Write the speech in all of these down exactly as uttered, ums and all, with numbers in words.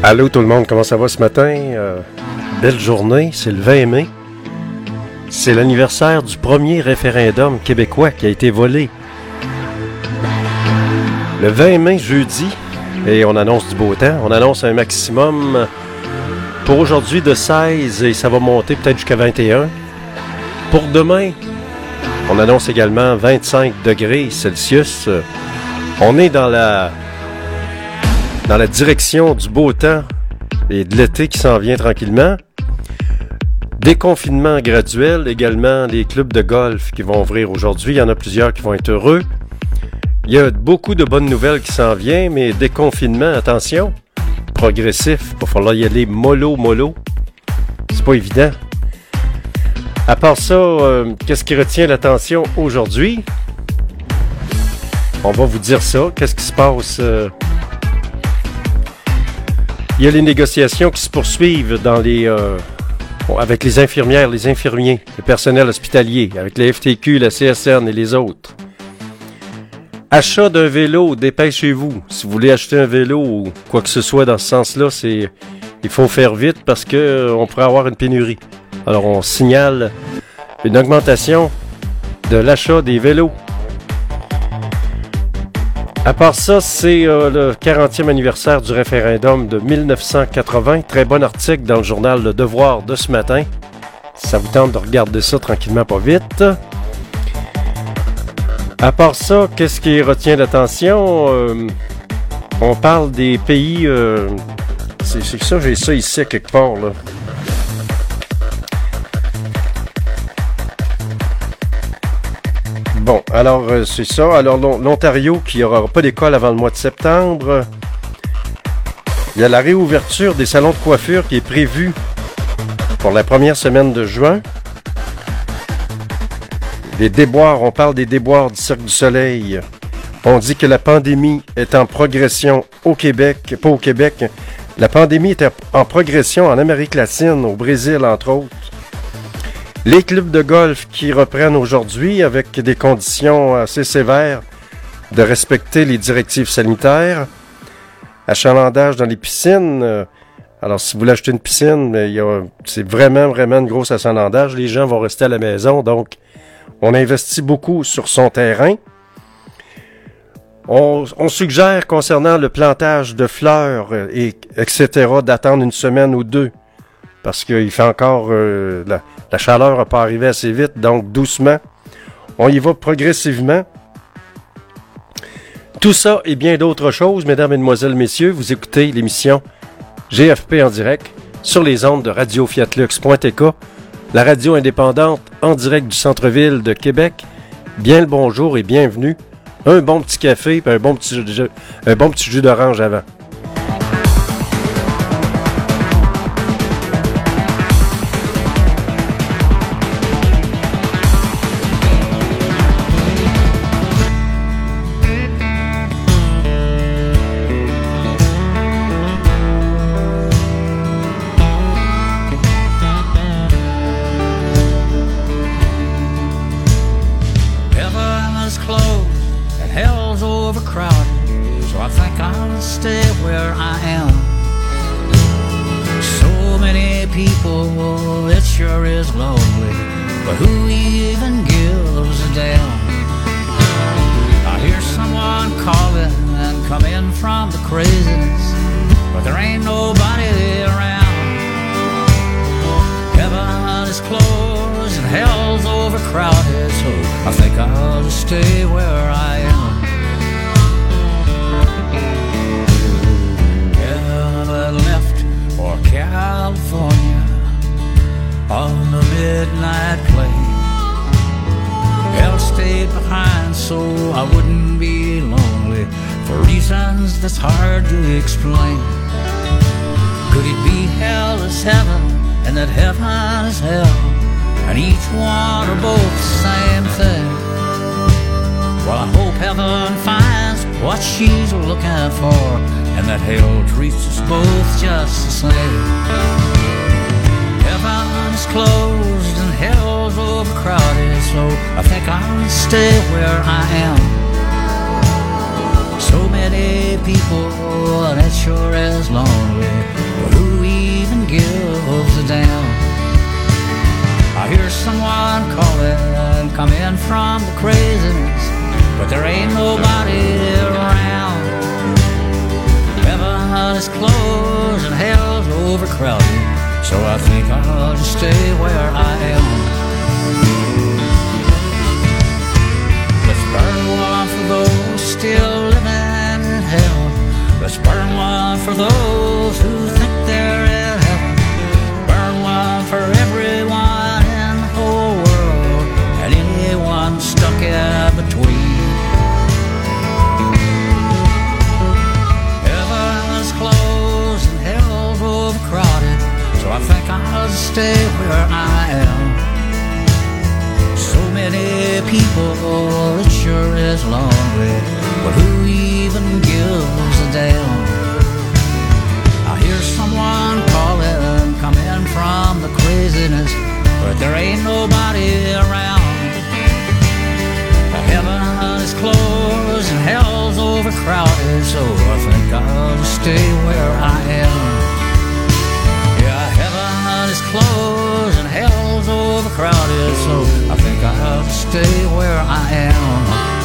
Allô tout le monde, comment ça va ce matin? Euh, belle journée, c'est le vingt mai. C'est l'anniversaire du premier référendum québécois qui a été volé. Le vingt mai, jeudi, et on annonce du beau temps. On annonce un maximum pour aujourd'hui de seize et ça va monter peut-être jusqu'à vingt et un. Pour demain, on annonce également vingt-cinq degrés Celsius. On est dans la... dans la direction du beau temps et de l'été qui s'en vient tranquillement. Déconfinement graduel, également les clubs de golf qui vont ouvrir aujourd'hui. Il y en a plusieurs qui vont être heureux. Il y a beaucoup de bonnes nouvelles qui s'en viennent, mais déconfinement, attention, progressif. Il va falloir y aller mollo, mollo. C'est pas évident. À part ça, euh, qu'est-ce qui retient l'attention aujourd'hui? On va vous dire ça. Qu'est-ce qui se passe? Euh, Il y a les négociations qui se poursuivent dans les, euh, avec les infirmières, les infirmiers, le personnel hospitalier, avec les F T Q, la C S N et les autres. Achat d'un vélo, dépêchez-vous. Si vous voulez acheter un vélo ou quoi que ce soit dans ce sens-là, c'est, il faut faire vite parce que euh, on pourrait avoir une pénurie. Alors on signale une augmentation de l'achat des vélos. À part ça, c'est euh, le quarantième anniversaire du référendum de dix-neuf cent quatre-vingts. Très bon article dans le journal Le Devoir de ce matin. Si ça vous tente de regarder ça tranquillement, pas vite. À part ça, qu'est-ce qui retient l'attention? Euh, on parle des pays... Euh, c'est, c'est ça, j'ai ça ici quelque part, là. Bon, alors euh, c'est ça. Alors l'Ontario qui n'aura pas d'école avant le mois de septembre. Il y a la réouverture des salons de coiffure qui est prévue pour la première semaine de juin. Les déboires, on parle des déboires du Cirque du Soleil. On dit que la pandémie est en progression au Québec, pas au Québec. La pandémie est en progression en Amérique latine, au Brésil entre autres. Les clubs de golf qui reprennent aujourd'hui avec des conditions assez sévères de respecter les directives sanitaires. Achalandage dans les piscines. Alors, si vous voulez acheter une piscine, il y a, c'est vraiment, vraiment une grosse achalandage. Les gens vont rester à la maison, donc on investit beaucoup sur son terrain. On, on suggère concernant le plantage de fleurs, et, etc., d'attendre une semaine ou deux. Parce qu'il fait encore... Euh, la, la chaleur n'a pas arrivé assez vite, donc doucement. On y va progressivement. Tout ça et bien d'autres choses, mesdames, mesdemoiselles, messieurs, vous écoutez l'émission G F P en direct sur les ondes de Radio Fiat Lux point T K, la radio indépendante en direct du centre-ville de Québec. Bien le bonjour et bienvenue. Un bon petit café et un bon petit jus, un bon petit jus d'orange avant. People, that sure is lonely. coming from the craziness, but there ain't nobody around. Heaven is closed and hell's overcrowded, so I think I'll just stay where I am. Let's burn one for those still living in hell. Let's burn one for those who think they're in heaven. Burn one for everyone in the whole world and anyone stuck in between. Heaven's closed and hell's overcrowded, so I think I'll just stay where I am. So many people, it sure is lonely, but who even gives a damn? I hear someone calling, coming from the craziness, but there ain't nobody around. Heaven is closed and hell's overcrowded, so I think I'll just stay where I am. Yeah, heaven is closed and hell's overcrowded, so I think I'll just stay where I am.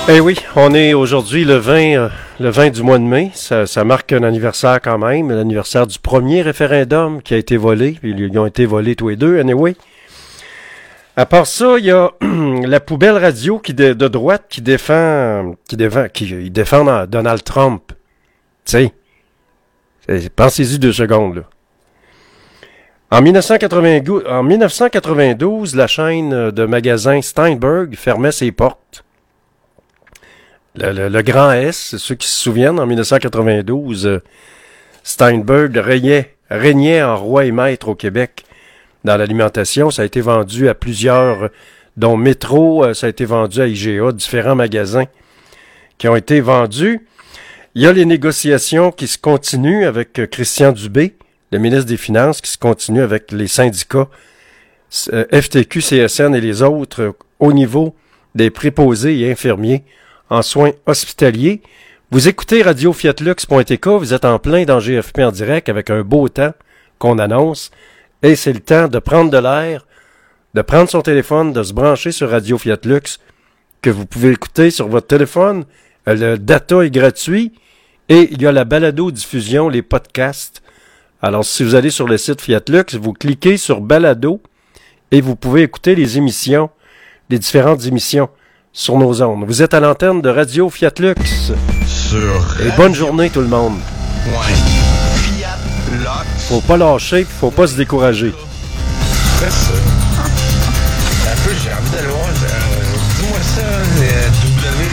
Eh oui, on est aujourd'hui le vingt, euh, le vingt du mois de mai. Ça, ça marque un anniversaire quand même, l'anniversaire du premier référendum qui a été volé. Ils ont été volés tous les deux, anyway. À part ça, il y a la poubelle radio qui de, de droite qui défend, qui défend, qui il défend Donald Trump. Tu sais, pensez-y deux secondes là. En, mille neuf cent quatre-vingt-douze, en mille neuf cent quatre-vingt-douze, la chaîne de magasins Steinberg fermait ses portes. Le, le, le grand S, ceux qui se souviennent, en mille neuf cent quatre-vingt-douze, euh, Steinberg régnait, régnait en roi et maître au Québec dans l'alimentation. Ça a été vendu à plusieurs, dont Métro, euh, ça a été vendu à I G A, différents magasins qui ont été vendus. Il y a les négociations qui se continuent avec euh, Christian Dubé, le ministre des Finances, qui se continue avec les syndicats euh, F T Q, C S N et les autres euh, au niveau des préposés et infirmiers en soins hospitaliers. Vous écoutez radio fiat lux point t k, vous êtes en plein dans G F P en direct avec un beau temps qu'on annonce, et c'est le temps de prendre de l'air, de prendre son téléphone, de se brancher sur Radio Fiat Lux, que vous pouvez écouter sur votre téléphone. Le data est gratuit, et il y a la balado-diffusion, les podcasts. Alors, si vous allez sur le site Fiat Lux, vous cliquez sur balado, et vous pouvez écouter les émissions, les différentes émissions sur nos ondes. Vous êtes à l'antenne de Radio Fiat Lux. Sur Et bonne journée tout le monde. Ouais. Fiat Lux. Faut pas lâcher, faut pas se décourager. C'est ça. Un peu, j'ai envie d'aller voir. Euh, dis-moi ça, euh, W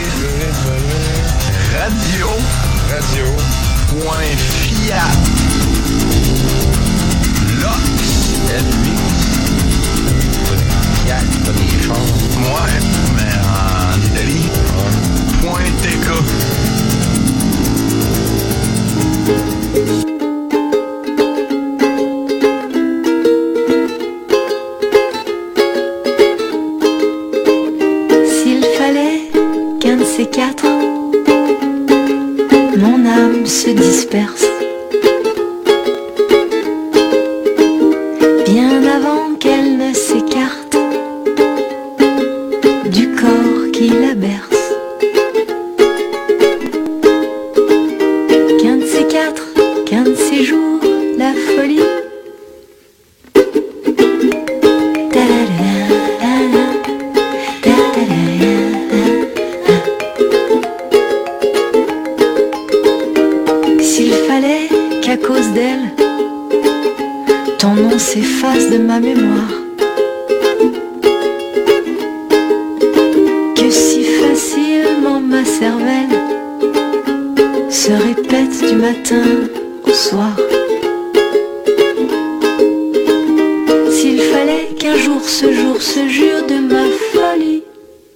Radio. Radio. Point Fiat. Lux. Fiat, pas des choses. Ouais, mais en Italie, on point T K. S'il fallait qu'un de ces quatre, mon âme se disperse, bien avant qu'elle ne s'écarte du corps qui la berce. Qu'un de ces quatre, qu'un de ces jours, la folie. S'il fallait qu'à cause d'elle, ton nom s'efface de ma mémoire, que si facilement ma cervelle se répète du matin au soir. S'il fallait qu'un jour ce jour se jure de ma folie.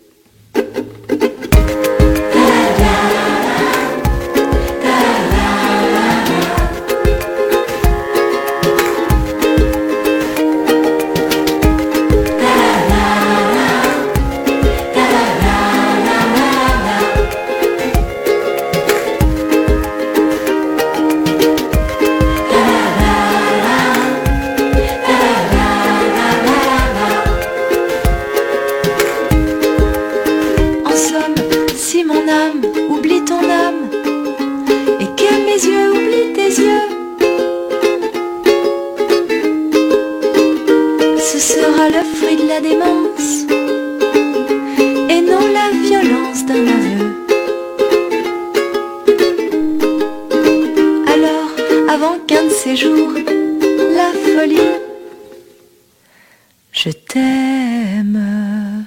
Je t'aime.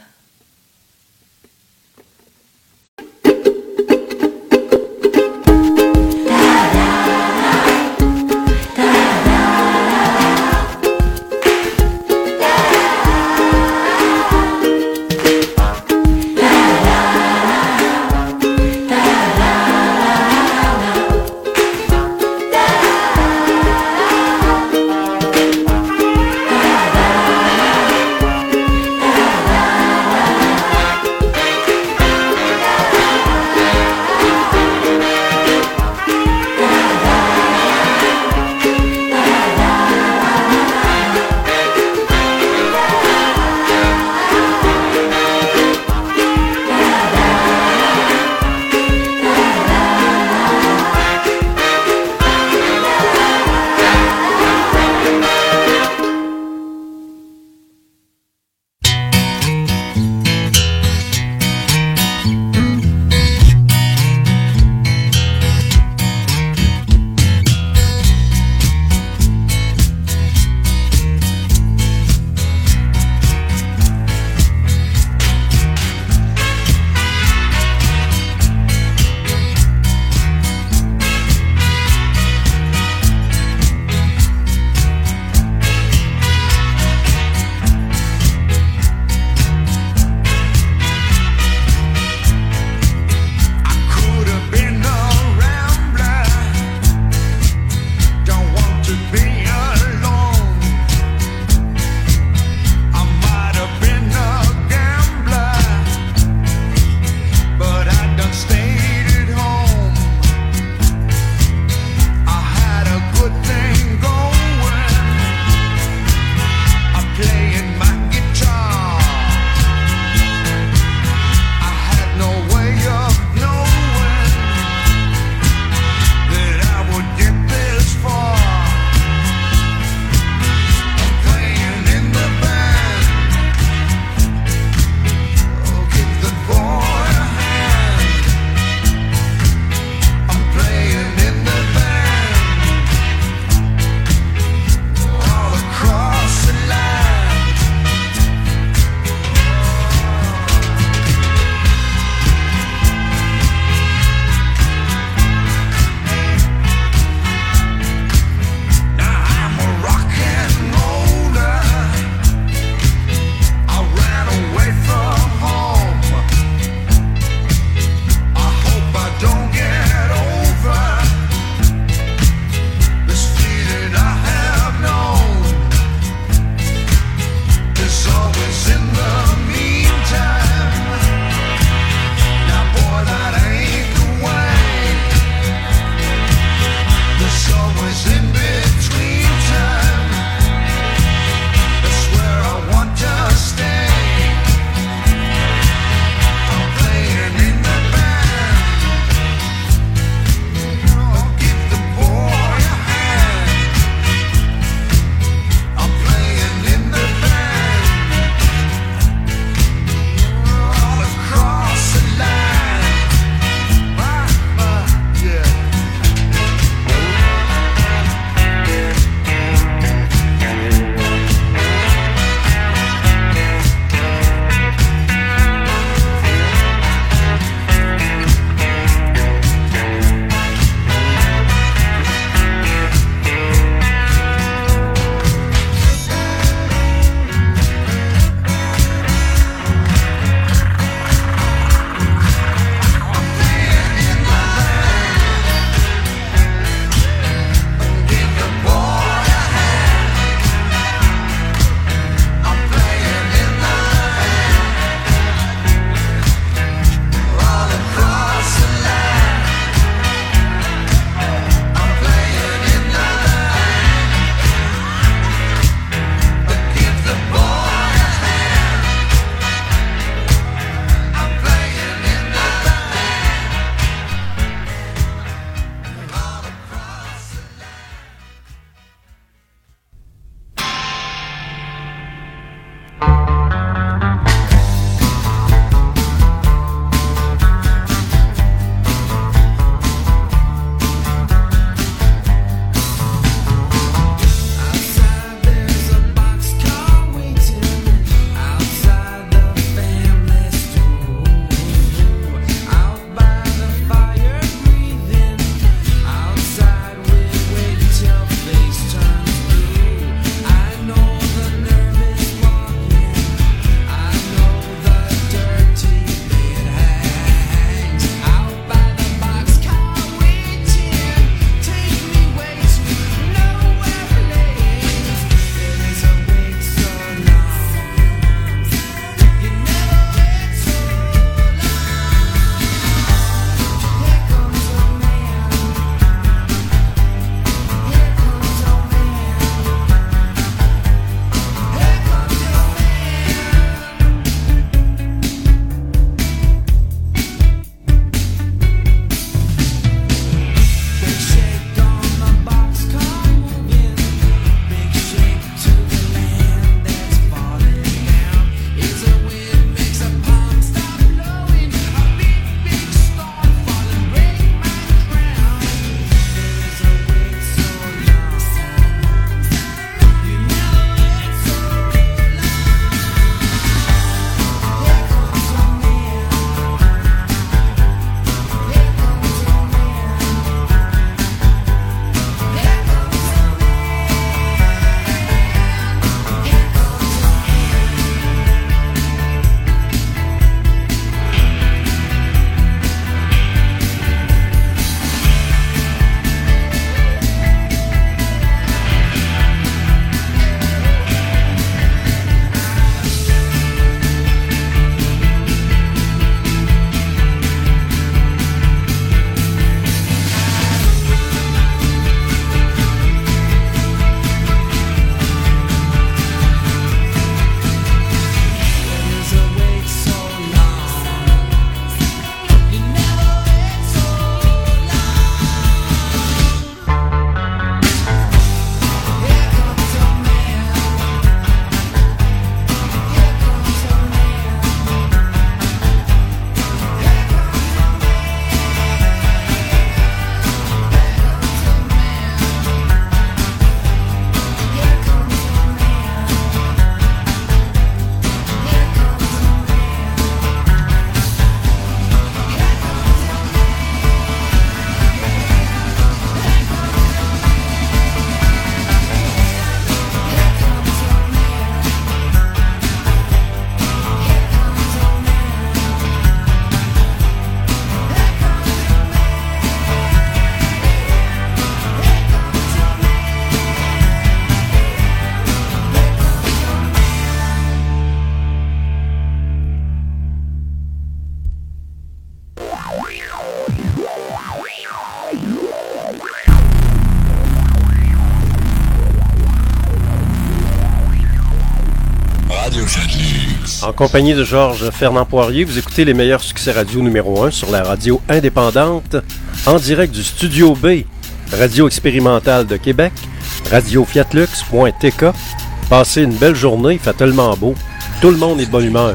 En compagnie de Georges Fernand Poirier, vous écoutez les meilleurs succès radio numéro un sur la radio indépendante, en direct du Studio B, radio expérimentale de Québec, radio fiatlux point t k. Passez une belle journée, il fait tellement beau. Tout le monde est de bonne humeur.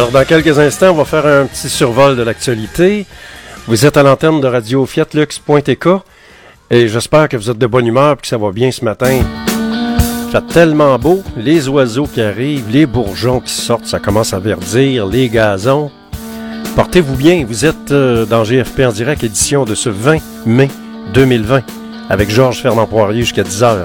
Alors, dans quelques instants, on va faire un petit survol de l'actualité. Vous êtes à l'antenne de Radio Fiat Lux point T K et j'espère que vous êtes de bonne humeur et que ça va bien ce matin. Il fait tellement beau, les oiseaux qui arrivent, les bourgeons qui sortent, ça commence à verdir, les gazons. Portez-vous bien, vous êtes euh, dans G F P en direct, édition de ce vingt mai deux mille vingt, avec Georges Fernand Poirier jusqu'à dix heures.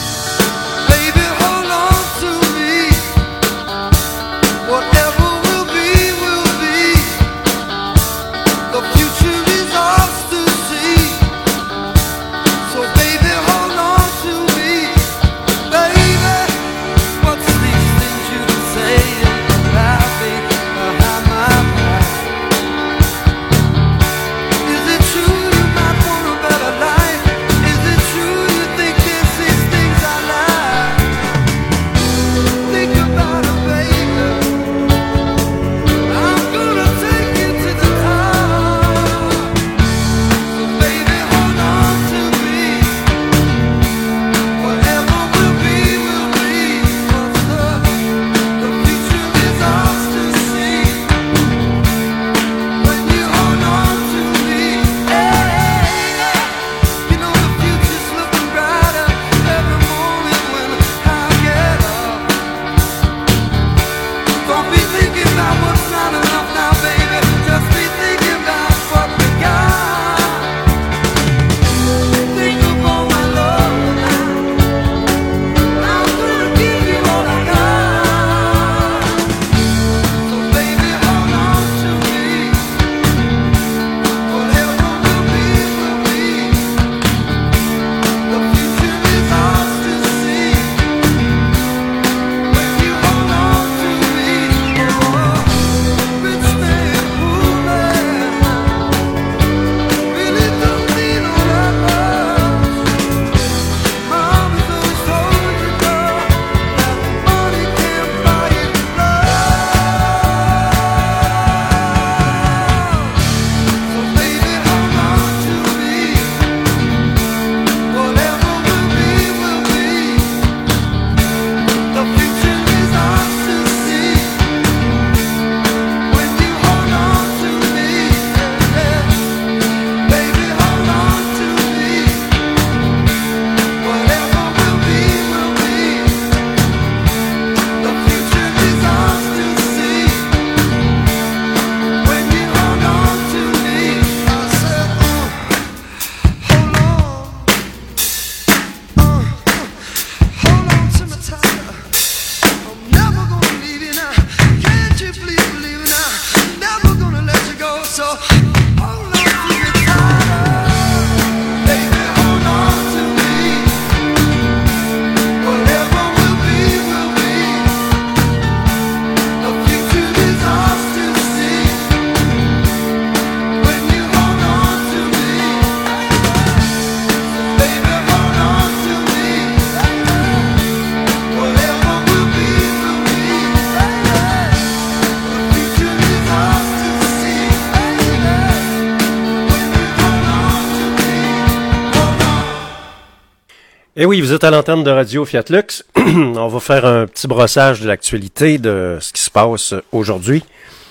Et oui, vous êtes à l'antenne de Radio Fiat Lux. On va faire un petit brossage de l'actualité de ce qui se passe aujourd'hui.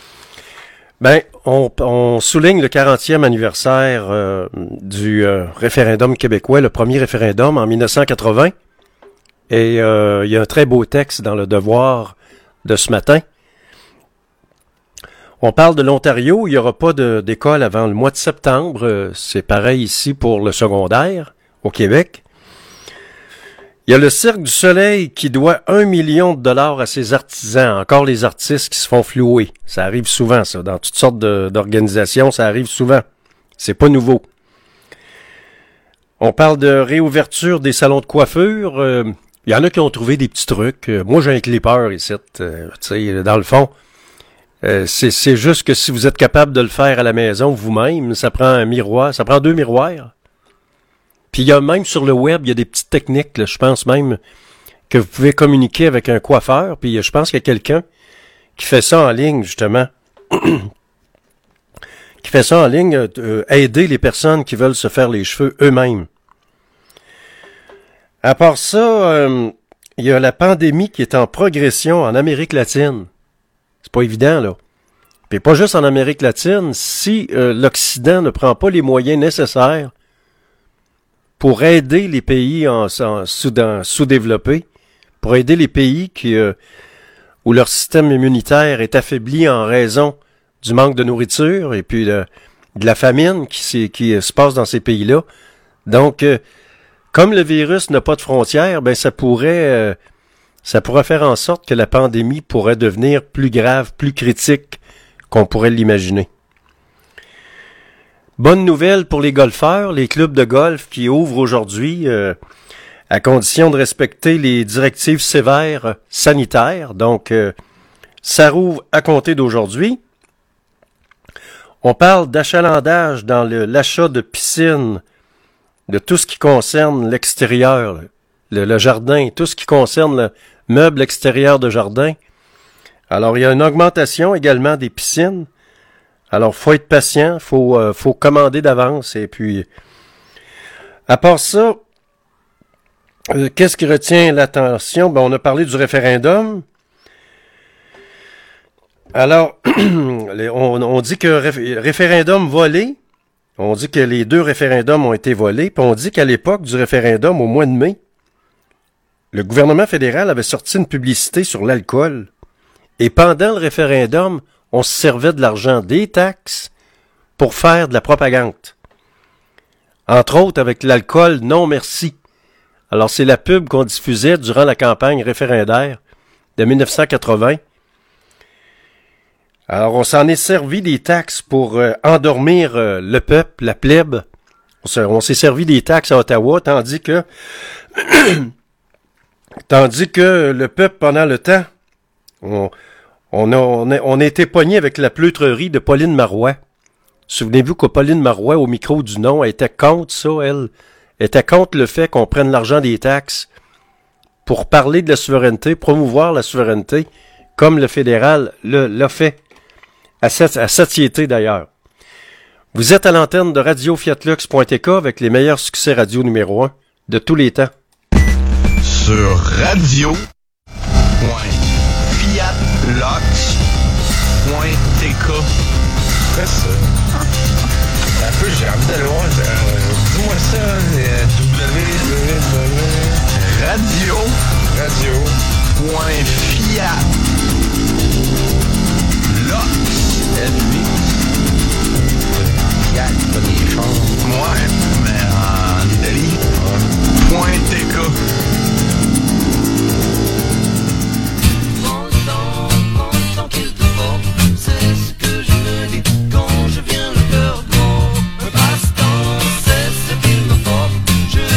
Ben, on, on souligne le quarantième anniversaire euh, du euh, référendum québécois, le premier référendum en mille neuf cent quatre-vingts. Et euh, il y a un très beau texte dans le Devoir de ce matin. On parle de l'Ontario, il n'y aura pas de, d'école avant le mois de septembre. C'est pareil ici pour le secondaire au Québec. Il y a le Cirque du Soleil qui doit un million de dollars à ses artisans. Encore les artistes qui se font flouer. Ça arrive souvent, ça. Dans toutes sortes de, d'organisations, ça arrive souvent. C'est pas nouveau. On parle de réouverture des salons de coiffure. Euh, il y en a qui ont trouvé des petits trucs. Euh, moi, j'ai un clipper ici. Euh, tu sais, dans le fond, euh, c'est, c'est juste que si vous êtes capable de le faire à la maison vous-même, ça prend un miroir. Ça prend deux miroirs. Puis il y a même sur le web, il y a des petites techniques, là, je pense même que vous pouvez communiquer avec un coiffeur. Puis je pense qu'il y a quelqu'un qui fait ça en ligne, justement. qui fait ça en ligne, euh, aider les personnes qui veulent se faire les cheveux eux-mêmes. À part ça, euh, il y a la pandémie qui est en progression en Amérique latine. C'est pas évident, là. puis pas juste en Amérique latine, si euh, l'Occident ne prend pas les moyens nécessaires pour aider les pays en, en sous, sous-développés, pour aider les pays qui, euh, où leur système immunitaire est affaibli en raison du manque de nourriture et puis de, de la famine qui, qui se passe dans ces pays-là. Donc, euh, comme le virus n'a pas de frontières, ben ça pourrait, euh, ça pourrait faire en sorte que la pandémie pourrait devenir plus grave, plus critique qu'on pourrait l'imaginer. Bonne nouvelle pour les golfeurs, les clubs de golf qui ouvrent aujourd'hui euh, à condition de respecter les directives sévères sanitaires. Donc, euh, ça rouvre à compter d'aujourd'hui. On parle d'achalandage dans le, l'achat de piscines, de tout ce qui concerne l'extérieur, le, le jardin, tout ce qui concerne le meuble extérieur de jardin. Alors, il y a une augmentation également des piscines. Alors, faut être patient, faut, euh, faut commander d'avance. Et puis, à part ça, euh, qu'est-ce qui retient l'attention? Ben, on a parlé du référendum. Alors, on, on dit que ré- référendum volé, on dit que les deux référendums ont été volés, puis on dit qu'à l'époque du référendum, au mois de mai, le gouvernement fédéral avait sorti une publicité sur l'alcool. Et pendant le référendum, on se servait de l'argent des taxes pour faire de la propagande. Entre autres avec l'alcool non merci. Alors c'est la pub qu'on diffusait durant la campagne référendaire de dix-neuf cent quatre-vingts. Alors on s'en est servi des taxes pour euh, endormir euh, le peuple, la plèbe. On, se, on s'est servi des taxes à Ottawa, tandis que tandis que le peuple pendant le temps, on On a, on a, on a été pogné avec la pleutrerie de Pauline Marois. Souvenez-vous que Pauline Marois, au micro du non, elle était contre ça, elle. Elle était contre le fait qu'on prenne l'argent des taxes pour parler de la souveraineté, promouvoir la souveraineté, comme le fédéral le, l'a fait, à, à satiété d'ailleurs. Vous êtes à l'antenne de radio fiat lux point t k avec les meilleurs succès radio numéro un de tous les temps. Sur radio. fiat lux point t k. Quoi ça? Un peu, j'ai envie d'aller voir. Euh, dis-moi ça. Euh, www. Radio. Radio. Point fiat. Lux. L-V. Fiat, pas des choses. Ouais, mais en Italie. Point T K. C'est ce que je me dis quand je viens le cœur gros. Un passe-temps, c'est ce qu'il me faut. Je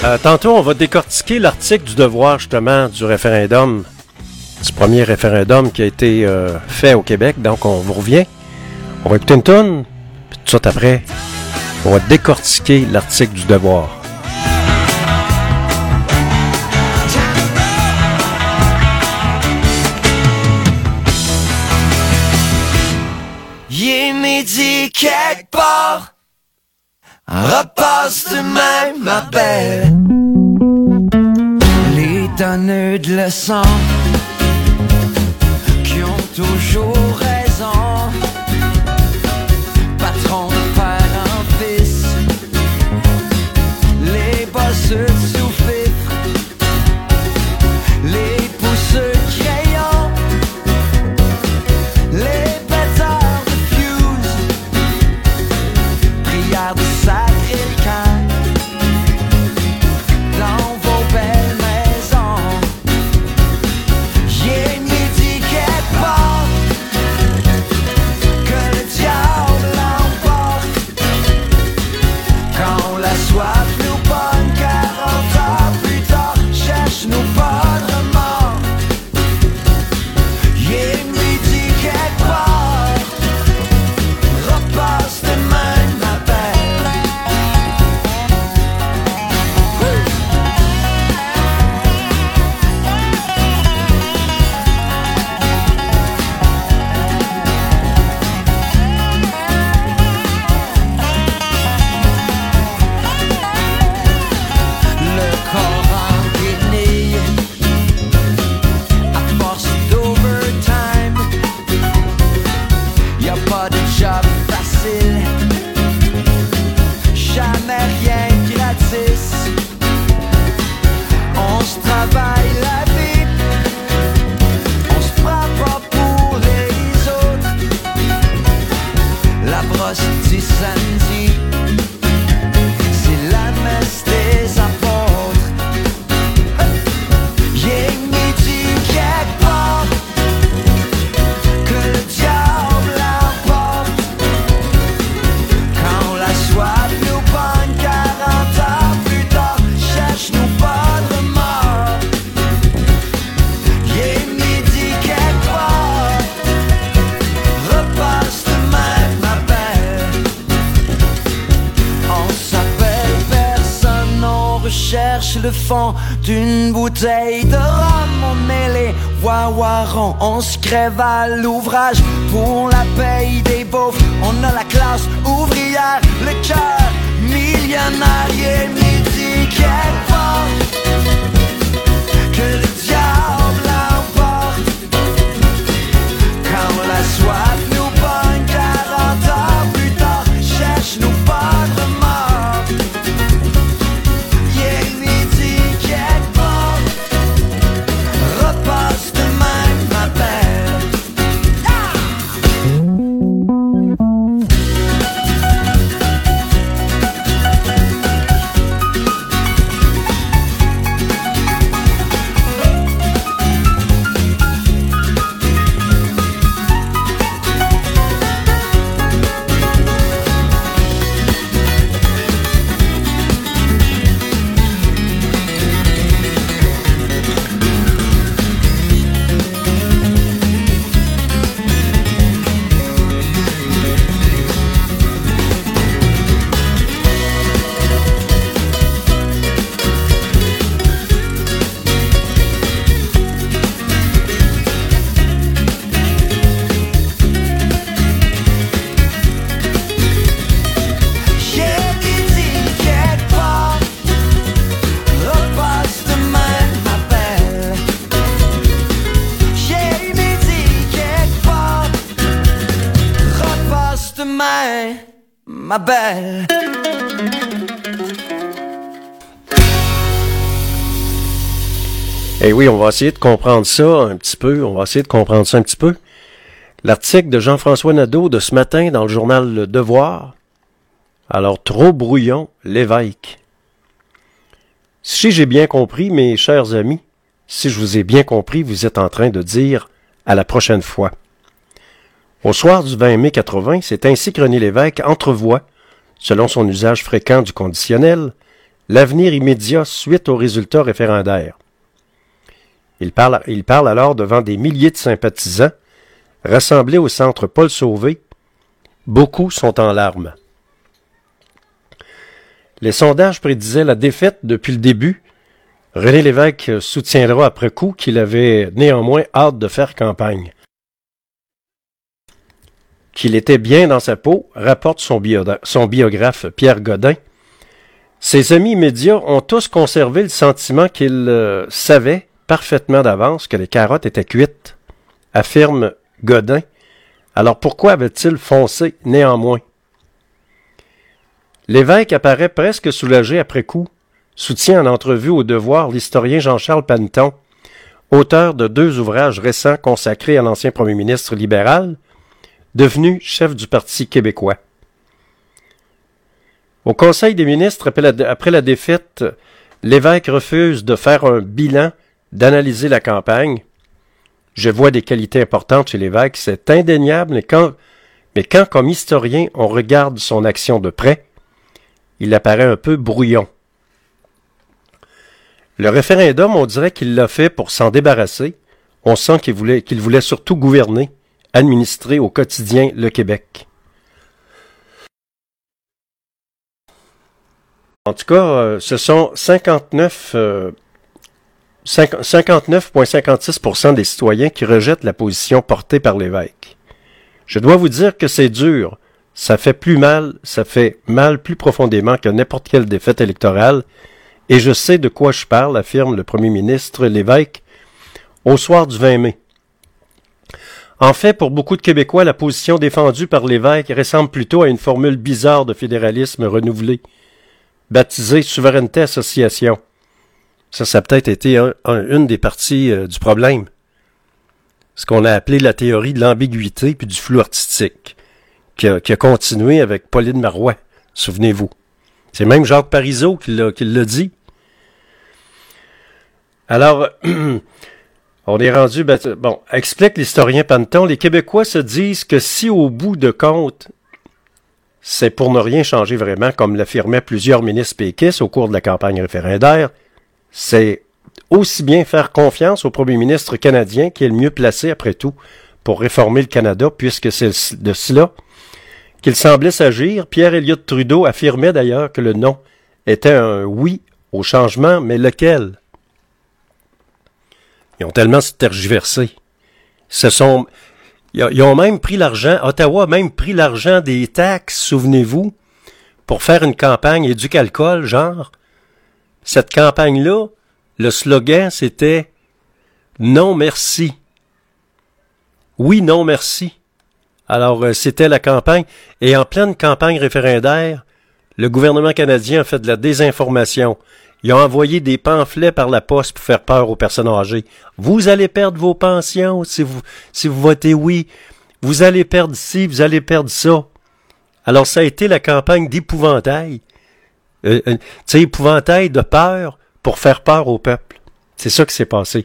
Euh, tantôt, on va décortiquer l'article du Devoir, justement, du référendum. Du premier référendum qui a été euh, fait au Québec. Donc, on vous revient. On va écouter une toune. Puis tout de suite après, on va décortiquer l'article du Devoir. Il est midi quelque part, repasse demain, ma belle. Les donneurs de leçons qui ont toujours raison, patron de père en fils, les bosseux de sous-fifre, les pousseux de crayons, les pétards de fuse, prières de sacrer le camp dans vos belles maisons. J'ai midi quelque part, que le diable l'emporte, quand la soif nous pogne quarante ans plus tard, cherche-nous pas de remords. J'ai midi quelque part, repasse demain, ma belle. Le corps en guenille, à force d'overtime, y'a pas de job facile, jamais rien gratis. On se travaille la vie, on se prend pas pour les autres. La brosse du samedi, c'est la messe des apôtres. J'ai midi quelque part, que le diable l'emporte, quand la soif nous pogne quarante ans plus tard, cherche-nous pas de remords. J'ai midi quelque part, repasse demain, ma belle. On s'appelle personne, on recherche le fond d'une bouteille de rhum. On met les wawarons, on se crève à l'ouvrage pour la paye des beaufs. On a la classe ouvrière, le cœur millionnaire. Et midi quelque part, que le diable l'emporte, quand la soif nous pogne quarante ans plus tard, cherche-nous pas de remords. Yeah, midi quelque part, repasse demain, ma belle. J'ai midi quelque part, repasse demain, ma belle. J'ai midi quelque part, repasse demain, ma belle. Eh oui, on va essayer de comprendre ça un petit peu. On va essayer de comprendre ça un petit peu. L'article de Jean-François Nadeau de ce matin dans le journal Le Devoir. Alors, trop brouillon, l'évêque. Si j'ai bien compris, mes chers amis, si je vous ai bien compris, vous êtes en train de dire à la prochaine fois. Au soir du vingt mai quatre-vingts, c'est ainsi que René Lévesque entrevoit, selon son usage fréquent du conditionnel, l'avenir immédiat suite aux résultats référendaires. Il parle, il parle alors devant des milliers de sympathisants rassemblés au centre Paul Sauvé. Beaucoup sont en larmes. Les sondages prédisaient la défaite depuis le début. René Lévesque soutiendra après coup qu'il avait néanmoins hâte de faire campagne. Qu'il était bien dans sa peau, rapporte son, bio, son biographe Pierre Godin. Ses amis immédiats ont tous conservé le sentiment qu'ils euh, savaient parfaitement d'avance que les carottes étaient cuites, affirme Godin. Alors pourquoi avait-il foncé néanmoins? Lévesque apparaît presque soulagé après coup, soutient en entrevue au Devoir l'historien Jean-Charles Panneton, auteur de deux ouvrages récents consacrés à l'ancien premier ministre libéral, devenu chef du Parti québécois. Au Conseil des ministres, après la, après la défaite, Lévesque refuse de faire un bilan, d'analyser la campagne. Je vois des qualités importantes chez Lévesque, c'est indéniable, mais quand, mais quand, comme historien, on regarde son action de près, il apparaît un peu brouillon. Le référendum, on dirait qu'il l'a fait pour s'en débarrasser. On sent qu'il voulait, qu'il voulait surtout gouverner, administrer au quotidien le Québec. En tout cas, ce sont cinquante-neuf, euh, cinquante-neuf virgule cinquante-six pour cent des citoyens qui rejettent la position portée par Lévesque. Je dois vous dire que c'est dur. Ça fait plus mal, ça fait mal plus profondément que n'importe quelle défaite électorale, et je sais de quoi je parle, affirme le premier ministre Lévesque au soir du vingt mai. En fait, pour beaucoup de Québécois, la position défendue par Lévesque ressemble plutôt à une formule bizarre de fédéralisme renouvelé, baptisée Souveraineté Association. Ça, ça a peut-être été un, un, une des parties euh, du problème. Ce qu'on a appelé la théorie de l'ambiguïté puis du flou artistique, qui a, qui a continué avec Pauline Marois, souvenez-vous. C'est même Jacques Parizeau qui l'a, qui l'a dit. Alors, on est rendu... Ben, bon, explique l'historien Panneton, les Québécois se disent que si au bout de compte, c'est pour ne rien changer vraiment, comme l'affirmaient plusieurs ministres péquistes au cours de la campagne référendaire, c'est aussi bien faire confiance au premier ministre canadien qui est le mieux placé, après tout, pour réformer le Canada, puisque c'est de cela qu'il semblait s'agir. Pierre Elliott Trudeau affirmait d'ailleurs que le non était un oui au changement, mais lequel? Ils ont tellement se tergiversé. Ce sont, ils ont même pris l'argent, Ottawa a même pris l'argent des taxes, souvenez-vous, pour faire une campagne éduc-alcool, genre. Cette campagne-là, le slogan, c'était « Non, merci ». Oui, non, merci. Alors, euh, c'était la campagne. Et en pleine campagne référendaire, le gouvernement canadien a fait de la désinformation. Ils ont envoyé des pamphlets par la poste pour faire peur aux personnes âgées. Vous allez perdre vos pensions si vous, si vous votez oui. Vous allez perdre ci, vous allez perdre ça. Alors, ça a été la campagne d'épouvantail. Euh, euh, tu sais, épouvantail de peur pour faire peur au peuple. C'est ça qui s'est passé.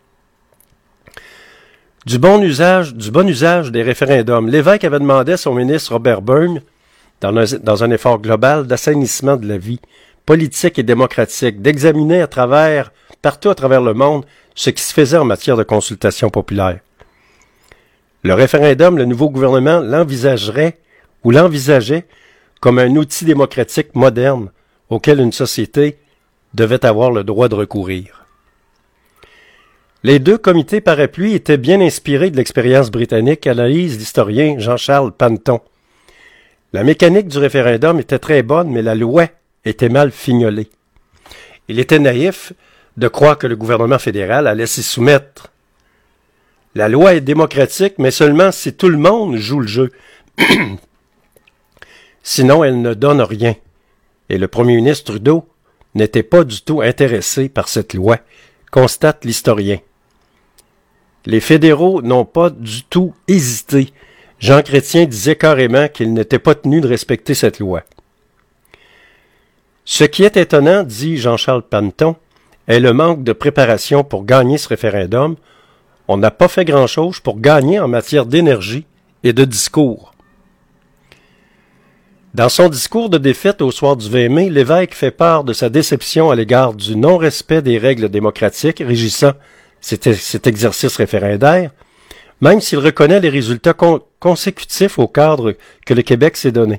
Du bon usage, du bon usage des référendums. Lévesque avait demandé à son ministre Robert Byrne, dans un, dans un effort global d'assainissement de la vie politique et démocratique, d'examiner à travers, partout à travers le monde, ce qui se faisait en matière de consultation populaire. Le référendum, le nouveau gouvernement l'envisagerait ou l'envisageait comme un outil démocratique moderne auquel une société devait avoir le droit de recourir. Les deux comités parapluies étaient bien inspirés de l'expérience britannique, analyse l'historien Jean-Charles Panneton. La mécanique du référendum était très bonne, mais la loi était mal fignolée. Il était naïf de croire que le gouvernement fédéral allait s'y soumettre. La loi est démocratique, mais seulement si tout le monde joue le jeu. Sinon, elle ne donne rien. Et le premier ministre Trudeau n'était pas du tout intéressé par cette loi, constate l'historien. Les fédéraux n'ont pas du tout hésité. Jean Chrétien disait carrément qu'il n'était pas tenu de respecter cette loi. Ce qui est étonnant, dit Jean-Charles Panneton, est le manque de préparation pour gagner ce référendum. On n'a pas fait grand-chose pour gagner en matière d'énergie et de discours. Dans son discours de défaite au soir du vingt mai, l'évêque fait part de sa déception à l'égard du non-respect des règles démocratiques régissant cet, cet exercice référendaire, même s'il reconnaît les résultats con- consécutifs au cadre que le Québec s'est donné.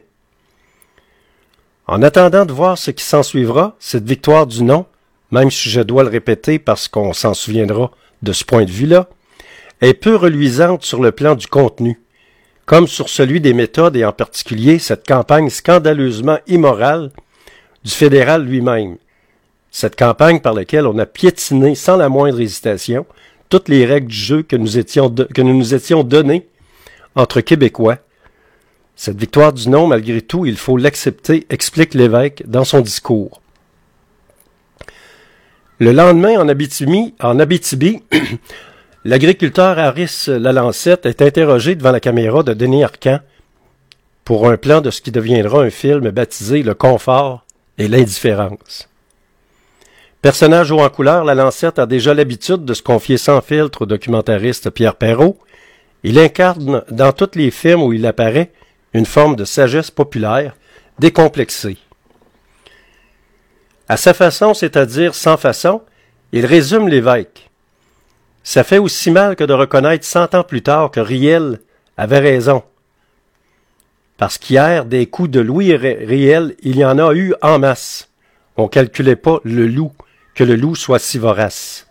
En attendant de voir ce qui s'ensuivra, cette victoire du non, même si je dois le répéter parce qu'on s'en souviendra de ce point de vue-là, est peu reluisante sur le plan du contenu, comme sur celui des méthodes et en particulier cette campagne scandaleusement immorale du fédéral lui-même. Cette campagne par laquelle on a piétiné sans la moindre hésitation toutes les règles du jeu que nous étions de, que nous nous étions données entre Québécois. Cette victoire du non, malgré tout, il faut l'accepter, explique l'évêque dans son discours. Le lendemain, en Abitibi, en Abitibi l'agriculteur Harris Lalancette est interrogé devant la caméra de Denis Arcand pour un plan de ce qui deviendra un film baptisé « Le confort et l'indifférence ». Personnage haut en couleur, Lalancette a déjà l'habitude de se confier sans filtre au documentariste Pierre Perrault. Il incarne dans tous les films où il apparaît une forme de sagesse populaire, décomplexée. À sa façon, c'est-à-dire sans façon, il résume l'évêque. Ça fait aussi mal que de reconnaître cent ans plus tard que Riel avait raison. Parce qu'hier, des coups de Louis Riel, il y en a eu en masse. On calculait pas le loup, que le loup soit si vorace.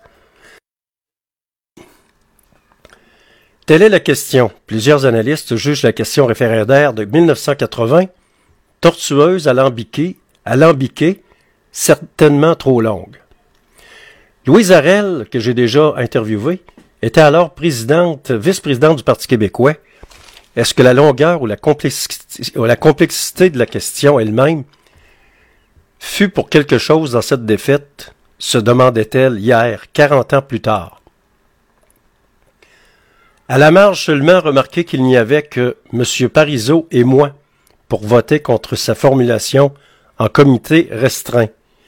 Telle est la question. Plusieurs analystes jugent la question référendaire de mille neuf cent quatre-vingts tortueuse, alambiquée, alambiquée, certainement trop longue. Louise Arel, que j'ai déjà interviewée, était alors présidente, vice-présidente du Parti québécois. Est-ce que la longueur ou la complexité, ou la complexité de la question elle-même fut pour quelque chose dans cette défaite, se demandait-elle hier, quarante ans plus tard. À la marge seulement, remarquez qu'il n'y avait que M. Parizeau et moi pour voter contre sa formulation en comité restreint.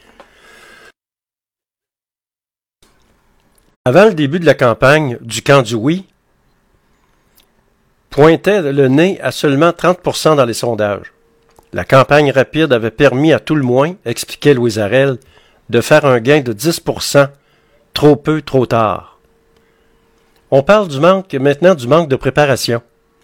Avant le début de la campagne du camp du oui, pointait le nez à seulement trente pour cent dans les sondages. La campagne rapide avait permis à tout le moins, expliquait Louise Arel, de faire un gain de dix pour cent, trop peu, trop tard. On parle du manque, maintenant du manque de préparation.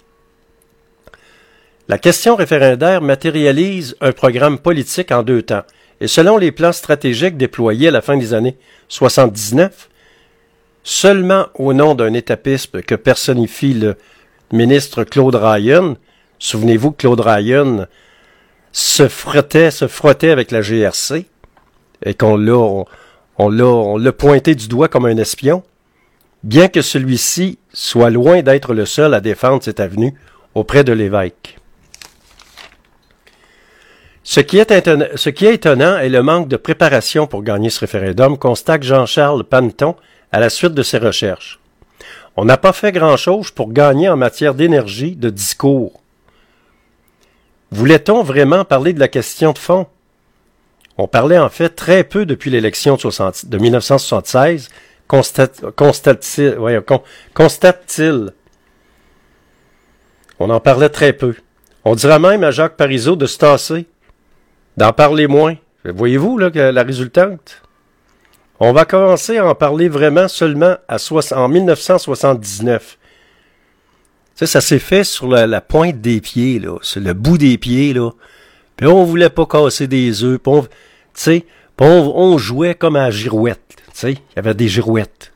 La question référendaire matérialise un programme politique en deux temps, et selon les plans stratégiques déployés à la fin des années soixante-dix-neuf, seulement au nom d'un étapisme que personnifie le ministre Claude Ryan, souvenez-vous que Claude Ryan se frottait, se frottait avec la G R C, et qu'on l'a, on, on l'a, on l'a pointé du doigt comme un espion, bien que celui-ci soit loin d'être le seul à défendre cette avenue auprès de l'évêque. Ce qui est étonnant, ce qui est étonnant est le manque de préparation pour gagner ce référendum, constate Jean-Charles Panneton à la suite de ses recherches. On n'a pas fait grand-chose pour gagner en matière d'énergie, de discours. Voulait-on vraiment parler de la question de fond? On parlait en fait très peu depuis l'élection de, soixante, de mille neuf cent soixante-seize, constate, constate-t-il, ouais, con, constate-t-il. On en parlait très peu. On dira même à Jacques Parizeau de se tasser, d'en parler moins. Voyez-vous là, que la résultante? On va commencer à en parler vraiment seulement à soix- en mille neuf cent soixante-dix-neuf. Ça, ça s'est fait sur la, la pointe des pieds, là, sur le bout des pieds, là. Puis on voulait pas casser des œufs, puis on, tu sais, on, on jouait comme à la girouette, tu sais, il y avait des girouettes.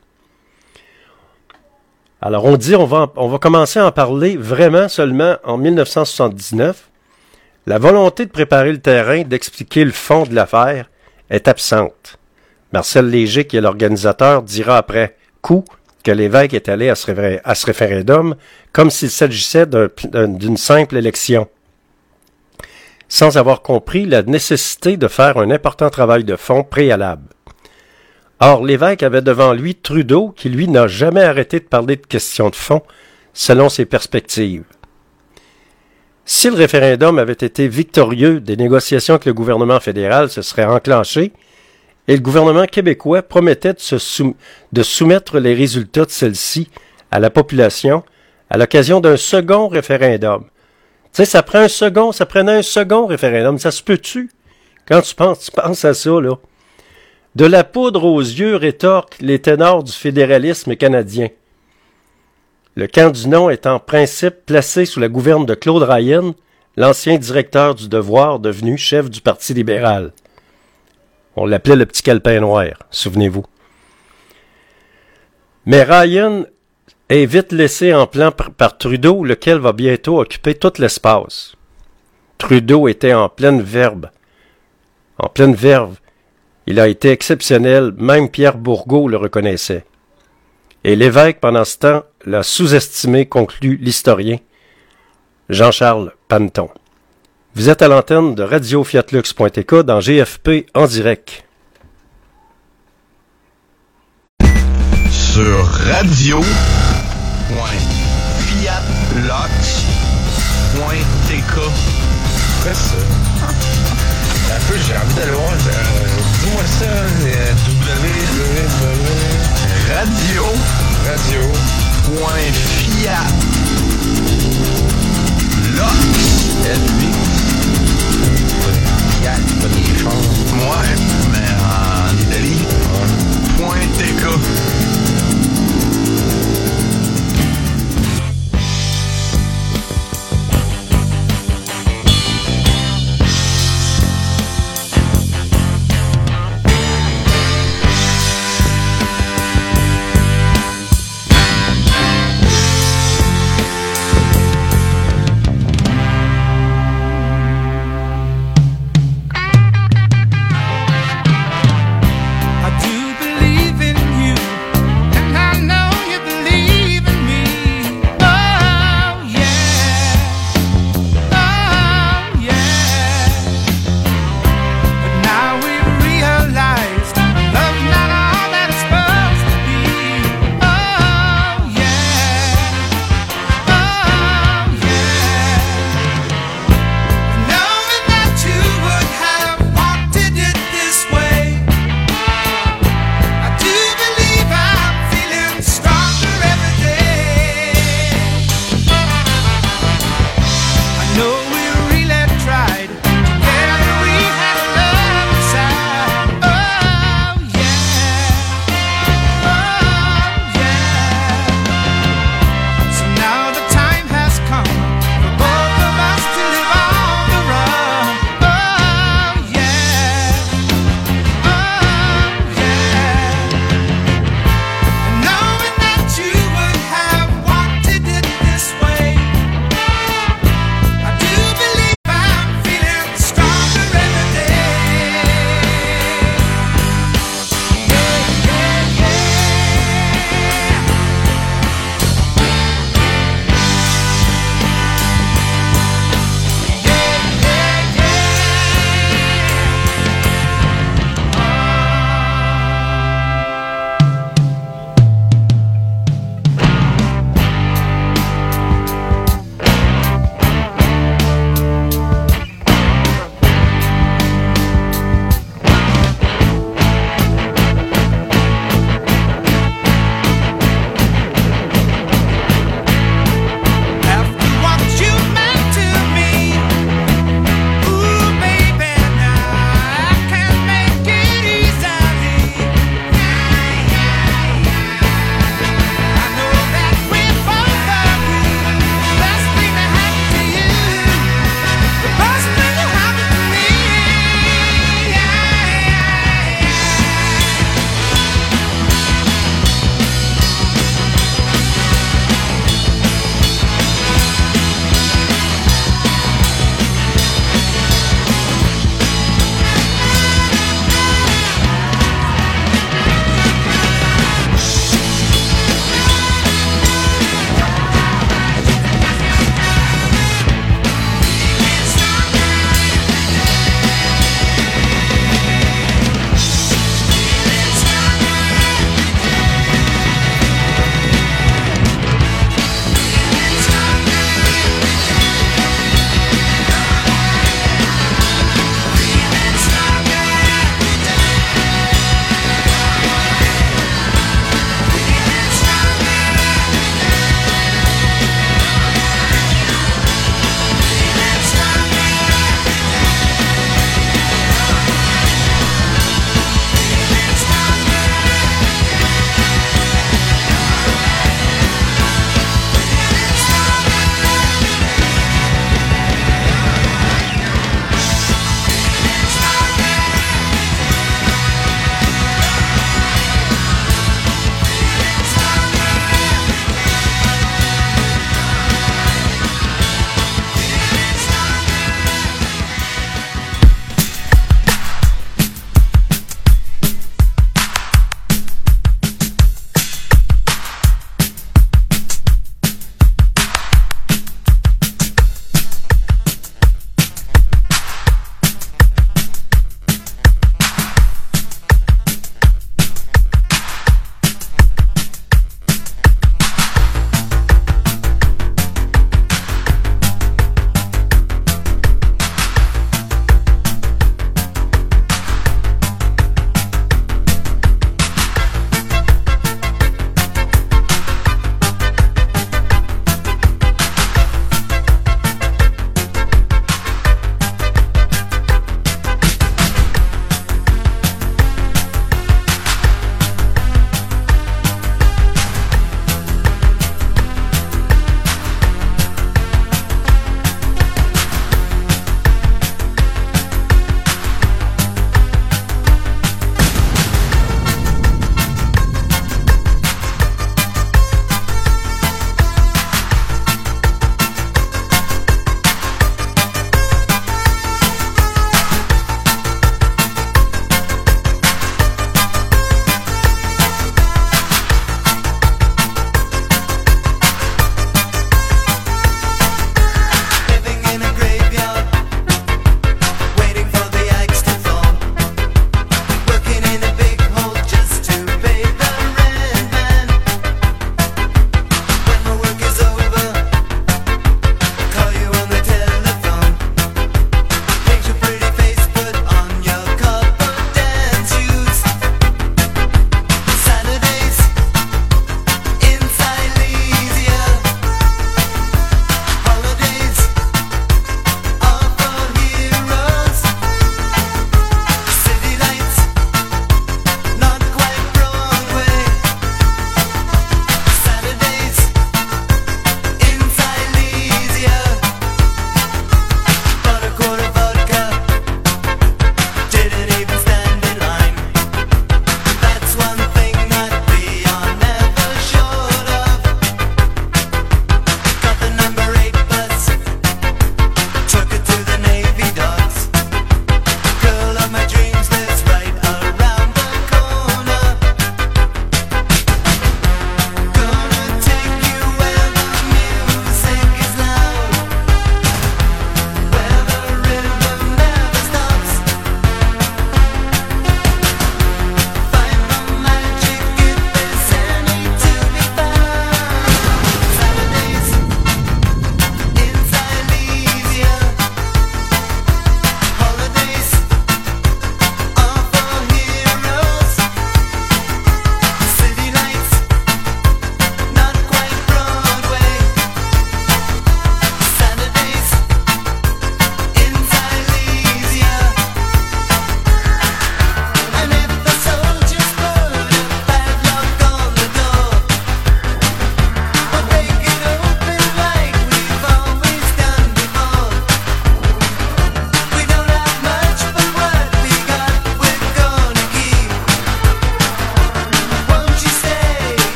Alors on dit, on va, on va commencer à en parler vraiment seulement en mille neuf cent soixante-dix-neuf. La volonté de préparer le terrain, d'expliquer le fond de l'affaire, est absente. Marcel Léger, qui est l'organisateur, dira après coup que l'évêque est allé à ce, réfé- à ce référendum comme s'il s'agissait d'un, d'un, d'une simple élection, sans avoir compris la nécessité de faire un important travail de fond préalable. Or, l'évêque avait devant lui Trudeau, qui lui n'a jamais arrêté de parler de questions de fond, selon ses perspectives. Si le référendum avait été victorieux, des négociations avec le gouvernement fédéral se seraient enclenchées, et le gouvernement québécois promettait de, se sou- de soumettre les résultats de celle-ci à la population à l'occasion d'un second référendum, Tu sais, ça prend un second, ça prenait un second référendum. Ça se peut-tu? Quand tu penses, tu penses à ça, là. De la poudre aux yeux rétorquent les ténors du fédéralisme canadien. Le camp du non est en principe placé sous la gouverne de Claude Ryan, l'ancien directeur du Devoir devenu chef du Parti libéral. On l'appelait le petit calepin noir, souvenez-vous. Mais Ryan est vite laissé en plan par Trudeau, lequel va bientôt occuper tout l'espace. Trudeau était en pleine verve. En pleine verve. Il a été exceptionnel, même Pierre Bourgault le reconnaissait. Et l'évêque, pendant ce temps, l'a sous-estimé, conclut l'historien Jean-Charles Panton. Vous êtes à l'antenne de radio fiat lux point t k dans G F P en direct. Sur radio point fiat lux point t k. Quoi ça? Un peu, j'ai envie d'aller voir. Euh, Dis-moi ça, euh, W radio radio point fiat lux L huit Fiat, pas des chars. Ouais, mais en Italie. Point T K.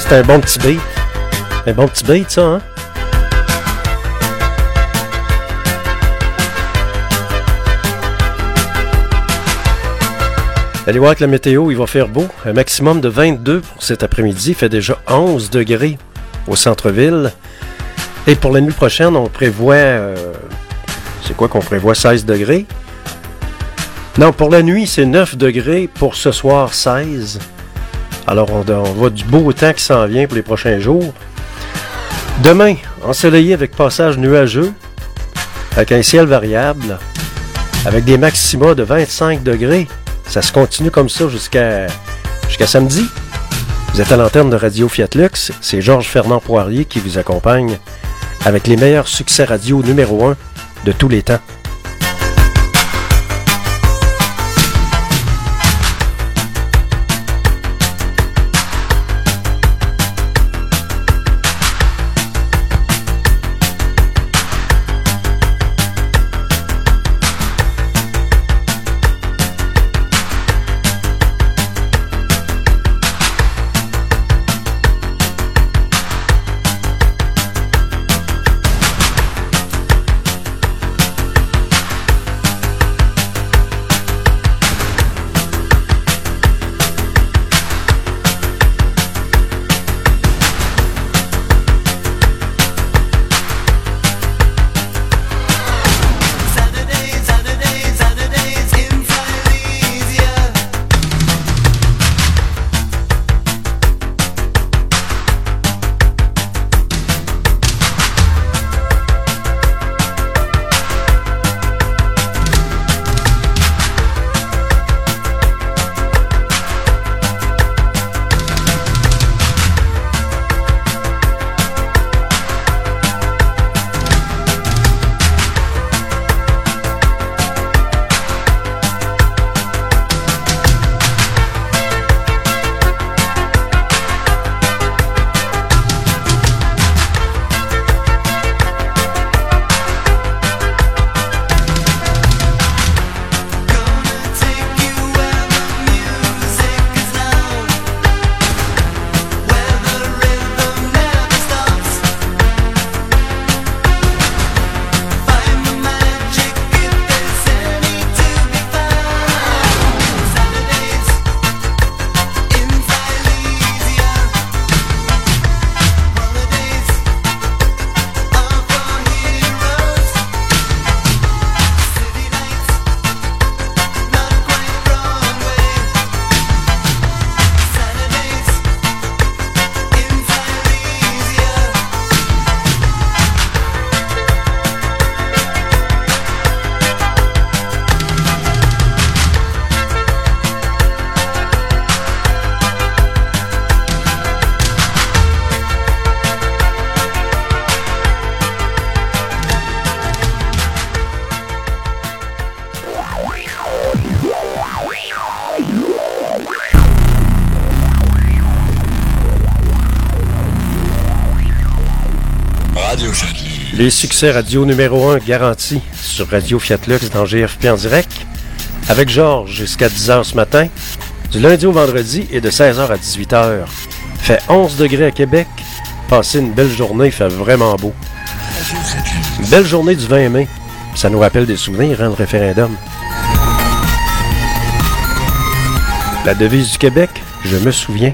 c'est un bon petit beat. Un bon petit beat, ça, hein? Allez voir avec la météo, il va faire beau. Un maximum de vingt-deux pour cet après-midi. Il fait déjà onze degrés au centre-ville. Et pour la nuit prochaine, on prévoit... Euh, c'est quoi qu'on prévoit? seize degrés? Non, pour la nuit, c'est neuf degrés. Pour ce soir, seize. Alors, on, on voit du beau temps qui s'en vient pour les prochains jours. Demain, ensoleillé avec passage nuageux, avec un ciel variable, avec des maxima de vingt-cinq degrés. Ça se continue comme ça jusqu'à jusqu'à samedi. Vous êtes à l'antenne de Radio Fiat Lux. C'est Georges Fernand Poirier qui vous accompagne avec les meilleurs succès radio numéro un de tous les temps. Les succès radio numéro un garantis sur Radio Fiat Lux dans G F P en direct. Avec Georges jusqu'à dix heures ce matin, du lundi au vendredi et de seize heures à dix-huit heures. Fait onze degrés à Québec. Passez une belle journée, il fait vraiment beau. Une belle journée du vingt mai. Ça nous rappelle des souvenirs, hein, le référendum. La devise du Québec, je me souviens.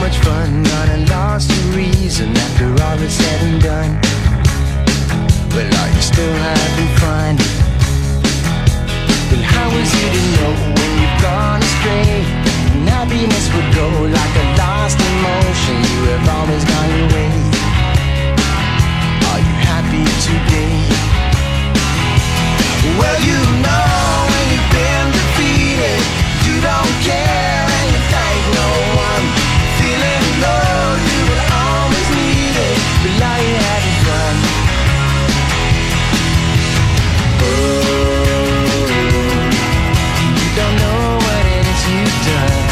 much fun, gonna lost your reason after all is said and done. Well, are you still having fun? Well, how is it to know when you've gone astray? And happiness would go like a lost emotion. You have always gone your way. Are you happy today? Well, you know when you've been defeated, you don't care and you thank no one. Feeling low, you will always need it, but now you're having fun. You don't know what it is you've done.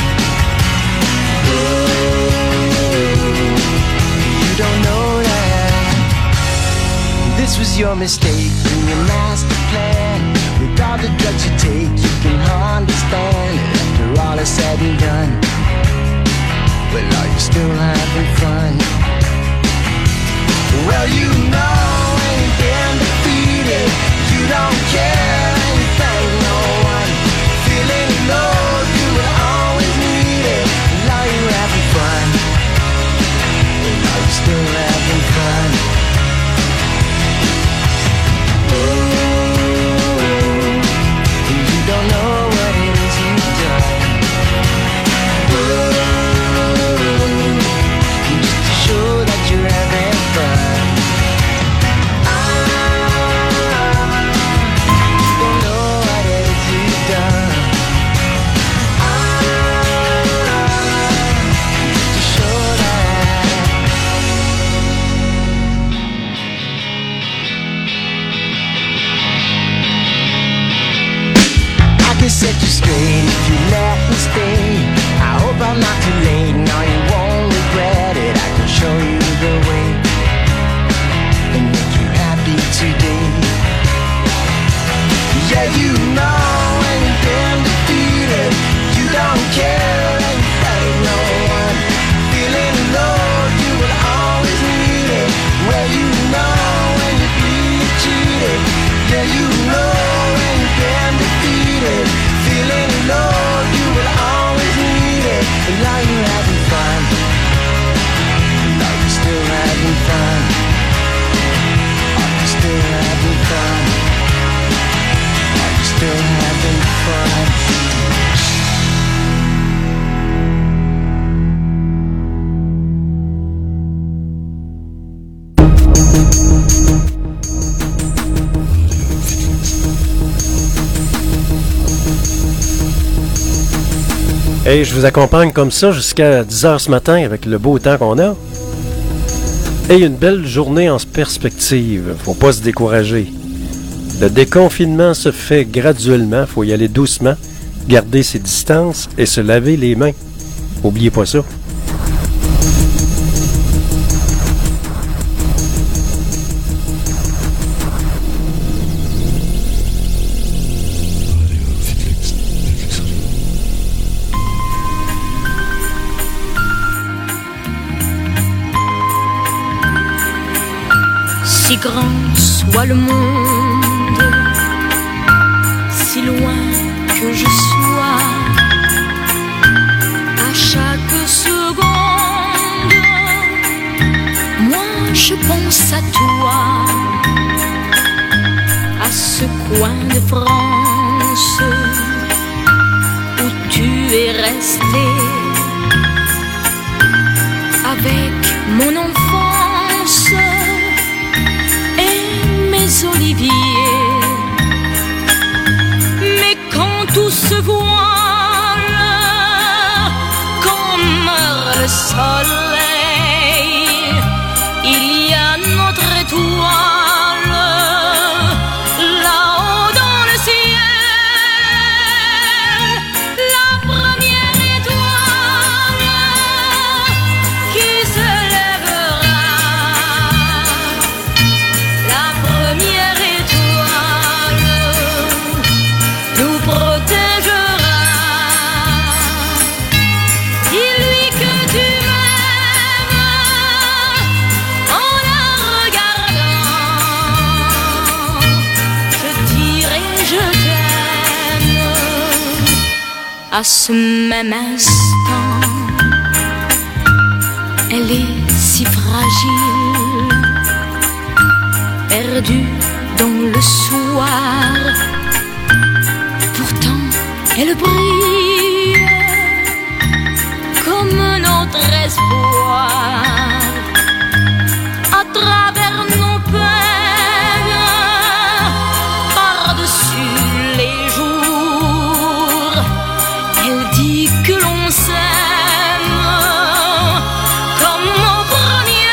You don't know that this was your mistake in your master plan. With all the drugs you take, you can understand it after all is said and done. Well, are you still having fun? Well, you know when you've been defeated, you don't care and you thank no one. Feeling low, you will always need it. Well, are you having fun? Well, are you still having fun? Oh, you don't know what it is you've done. Oh, just to show that you're having fun. Set you straight if you let me stay. I hope I'm not too late, no you won't regret it. I can show you the way and make you happy today. Yeah, you know when you've been defeated, you don't care and you thank no one. Feeling low, you will always need it. Well, you know when you're being cheated. Yeah, you know when you've been defeated. Feeling low, you will always need it. And now you're having fun. And are you still having fun? Are you still having fun? Are you still having fun? Hey, je vous accompagne comme ça jusqu'à dix heures ce matin avec le beau temps qu'on a. Et une belle journée en perspective. Faut pas se décourager. Le déconfinement se fait graduellement. Faut y aller doucement, garder ses distances et se laver les mains. Oubliez pas ça. Si grand soit le monde, si loin que je sois, à chaque seconde, moi je pense à toi, à ce coin de France où tu es resté avec mon enfance. Olivier, mais quand tout se voile, quand meurt le soleil, il y a notre étoile là-haut dans le ciel, la première étoile qui se lèvera. La première étoile nous protégera. Dis-lui que tu m'aimes en la regardant. Je dirai je t'aime à ce même instant. elle est si fragile, perdue dans le soir. Pourtant, elle brille comme notre espoir. À travers nos peines, par-dessus les jours, elle dit que l'on s'aime comme au premier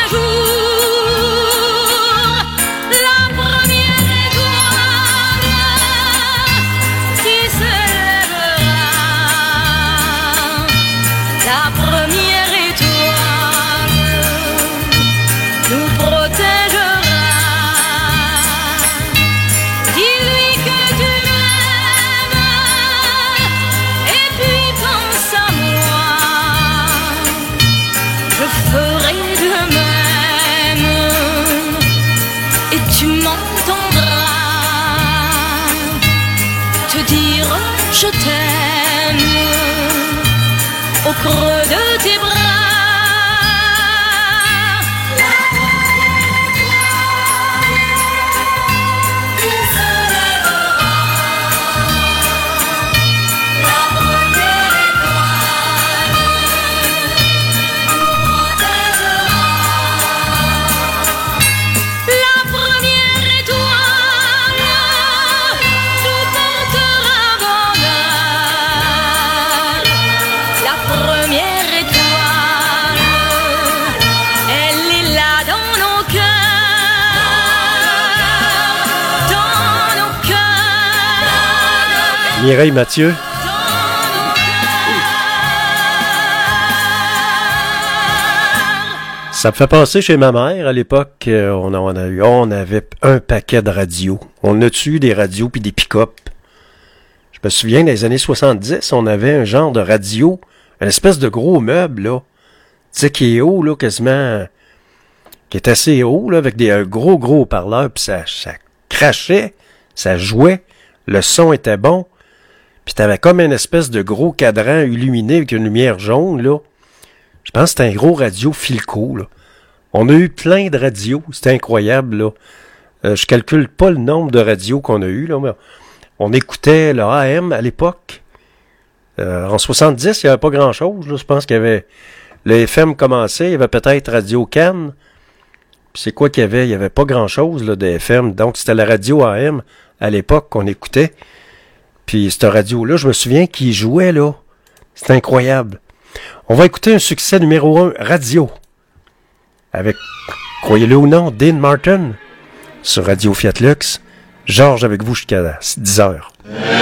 jour. La première étoile qui se lèvera, la première étoile nous protégera. Dis-lui que tu m'aimes et puis pense à moi. Je ferai de même et tu m'entendras te dire je t'aime au creux de tes bras. La première étoile nous portera bonheur. La première étoile, elle est là dans nos cœurs, dans nos cœurs, Mireille Mathieu. dans nos cœurs. Ça me fait penser chez ma mère, à l'époque, euh, on, a- on, a eu- on avait un paquet de radios. On a eu des radios puis des pick-up. Je me souviens, dans les années soixante-dix, on avait un genre de radio, une espèce de gros meuble, là. Tu sais, qui est haut, là, quasiment, qui est assez haut, là, avec des un gros, gros haut-parleurs, puis ça, ça crachait, ça jouait, le son était bon, puis t'avais comme une espèce de gros cadran illuminé avec une lumière jaune, là. Je pense que c'était un gros radio Philco, là. On a eu plein de radios, c'était incroyable, là. Euh, je calcule pas le nombre de radios qu'on a eu, là, mais on écoutait le A M à l'époque. Euh, en soixante-dix, il n'y avait pas grand-chose, là. Je pense qu'il y avait... Le F M commençait, il y avait peut-être Radio Cannes. Puis c'est quoi qu'il y avait? Il n'y avait pas grand-chose, là, de F M. Donc, c'était la radio A M, à l'époque, qu'on écoutait. Puis cette radio-là, je me souviens qu'il jouait, là. C'était incroyable. On va écouter un succès numéro un, radio. Avec, croyez-le ou non, Dean Martin. Sur Radio Fiat Lux. Georges avec vous jusqu'à dix heures.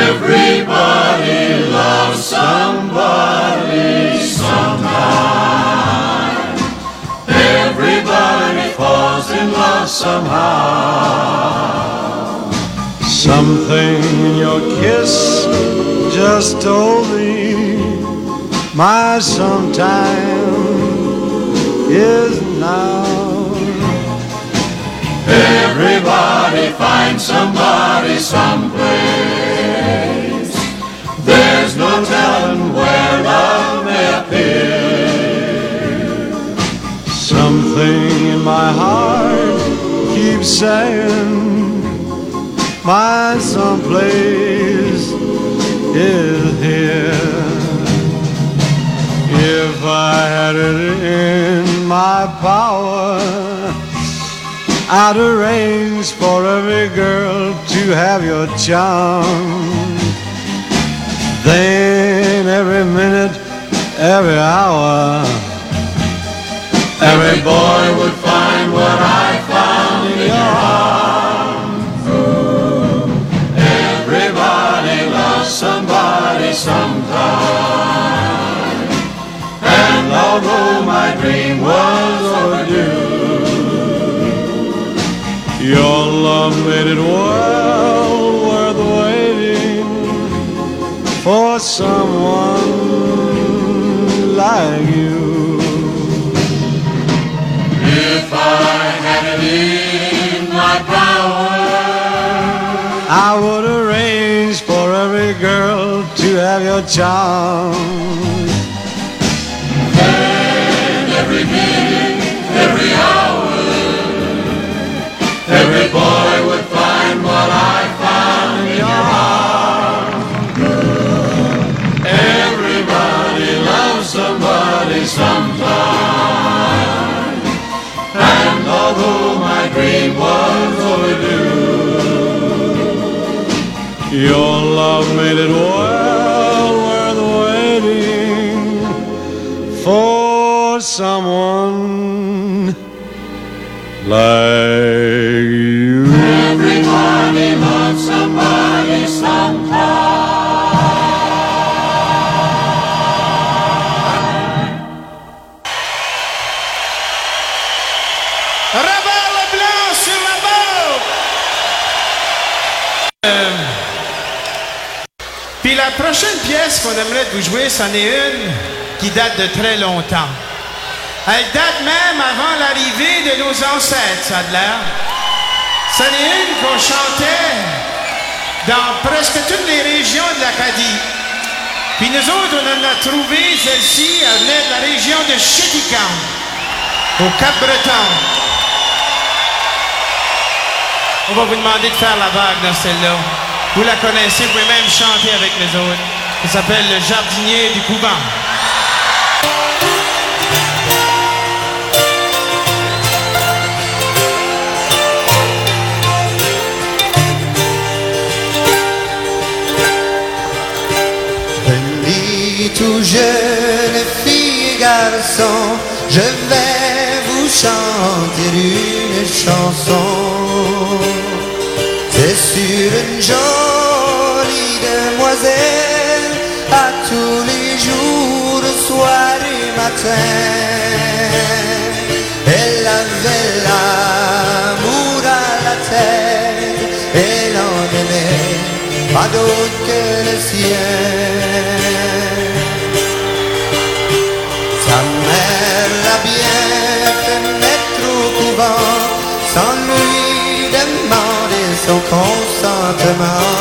Something in your kiss just told me my sometime is now. Everybody finds somebody someplace. There's no telling where love may appear. Something in my heart keeps saying my someplace is here. If I had it in my power, I'd arrange for every girl to have your charm. Then every minute, every hour, every boy would find what I found in your arms. Ooh, everybody loves somebody sometime. And although my dream was overdue, your love made it well worth waiting for someone like you. If I had it in my power, I would arrange for every girl to have your charm. And every minute waiting was overdue. Your love made it well worth waiting for someone like you. Everybody loves somebody sometime. Rebelle blanc sur la boue! Euh, Puis la prochaine pièce qu'on aimerait vous jouer, c'en est une qui date de très longtemps. Elle date même avant l'arrivée de nos ancêtres, ça a de l'air. C'en est une qu'on chantait dans presque toutes les régions de l'Acadie. Puis nous autres, on en a trouvé celle-ci, elle venait de la région de Chéticamp, au Cap-Breton. On va vous demander de faire la vague dans celle-là. Vous la connaissez, vous pouvez même chanter avec les autres. Ça s'appelle Le jardinier du couvent. Venez tout jeunes filles et garçons, je vais vous chanter une chanson. C'est sur une jolie demoiselle, à tous les jours, soir et matin. Elle avait l'amour à la tête, elle en aimait pas d'autre que le sien. Sa mère l'a bien fait mettre au couvent, sans lui demander son consentement.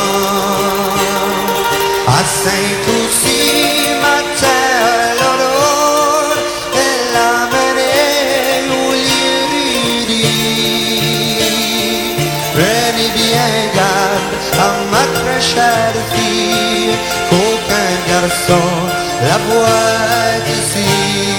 À cinq ou six matins à l'aurore, elle l'a mené au lieu dit. Prenez bien garde à ma très chère fille, qu'aucun garçon la voit ici.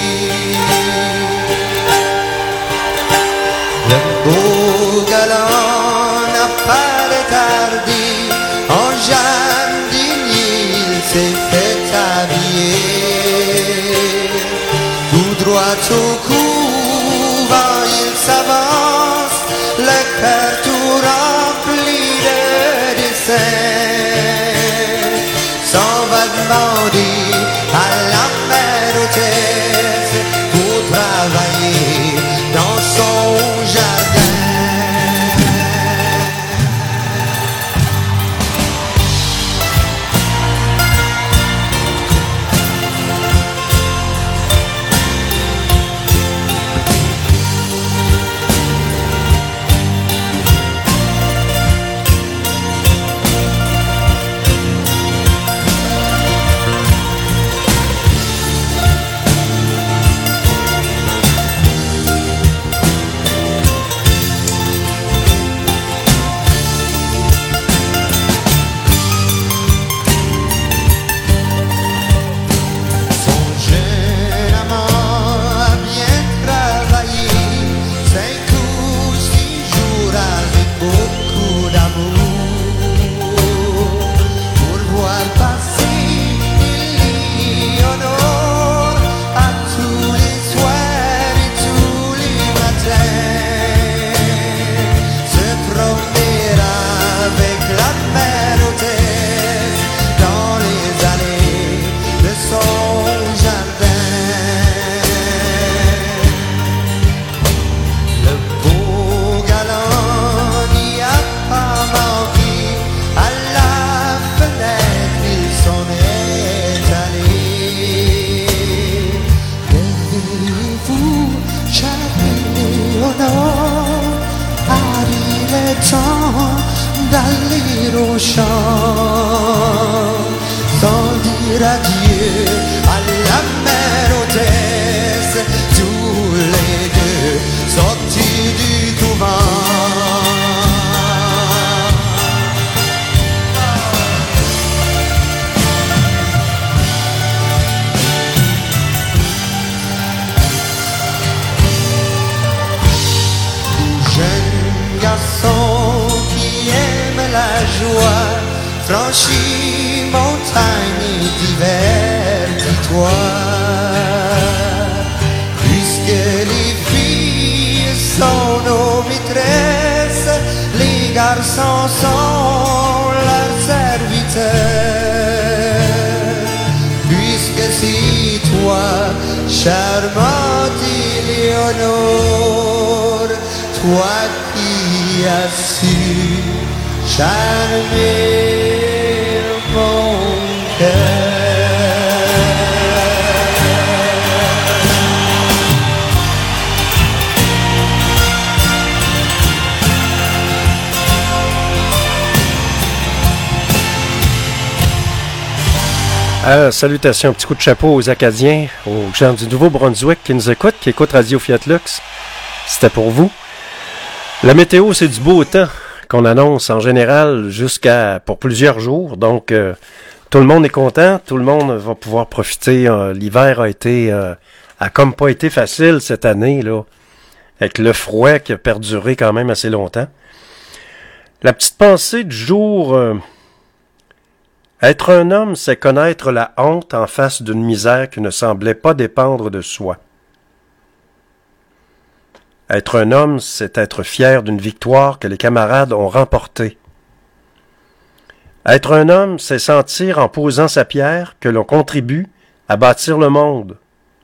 Le beau galant n'a pas retardé, en Jeanne d'Ignil s'est fait habiller. Tout droit au couvent il s'avance, le cœur tout rempli de dessein. S'en va demander à la mère hôtesse pour travailler dans son jardin. D'aller au champ sans dire adieu à la mère hôtesse, tous les deux sortis du couvent. Jeune franchis montagne et divertis-toi. Puisque les filles sont nos maîtresses, les garçons sont leurs serviteurs. Puisque c'est toi, charmante Éléonore, toi qui as su charmer mon cœur. Euh, salutations, un petit coup de chapeau aux Acadiens, aux gens du Nouveau-Brunswick qui nous écoutent, qui écoutent Radio Fiat Lux. C'était pour vous. La météo, c'est du beau temps qu'on annonce en général jusqu'à pour plusieurs jours. Donc, euh, tout le monde est content, tout le monde va pouvoir profiter. Euh, l'hiver a été, euh, a comme pas été facile cette année, là, avec le froid qui a perduré quand même assez longtemps. La petite pensée du jour... Euh, Être un homme, c'est connaître la honte en face d'une misère qui ne semblait pas dépendre de soi. Être un homme, c'est être fier d'une victoire que les camarades ont remportée. Être un homme, c'est sentir en posant sa pierre que l'on contribue à bâtir le monde.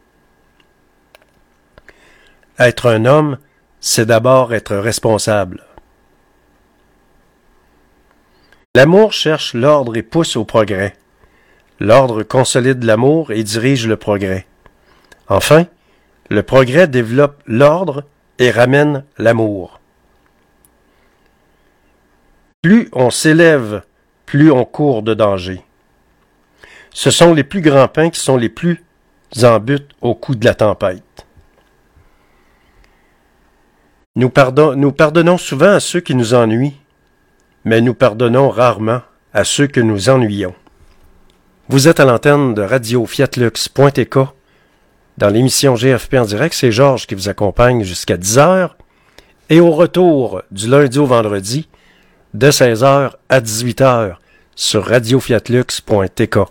Être un homme, c'est d'abord être responsable. L'amour cherche l'ordre et pousse au progrès. L'ordre consolide l'amour et dirige le progrès. Enfin, le progrès développe l'ordre et ramène l'amour. Plus on s'élève, plus on court de danger. Ce sont les plus grands pins qui sont les plus en butte au coup de la tempête. Nous, pardon, nous pardonnons souvent à ceux qui nous ennuient, mais nous pardonnons rarement à ceux que nous ennuyons. Vous êtes à l'antenne de radio fiat lux point t k. Dans l'émission G F P en direct, c'est Georges qui vous accompagne jusqu'à dix heures. Et au retour du lundi au vendredi, de seize heures à dix-huit heures, sur radio fiat lux point t k.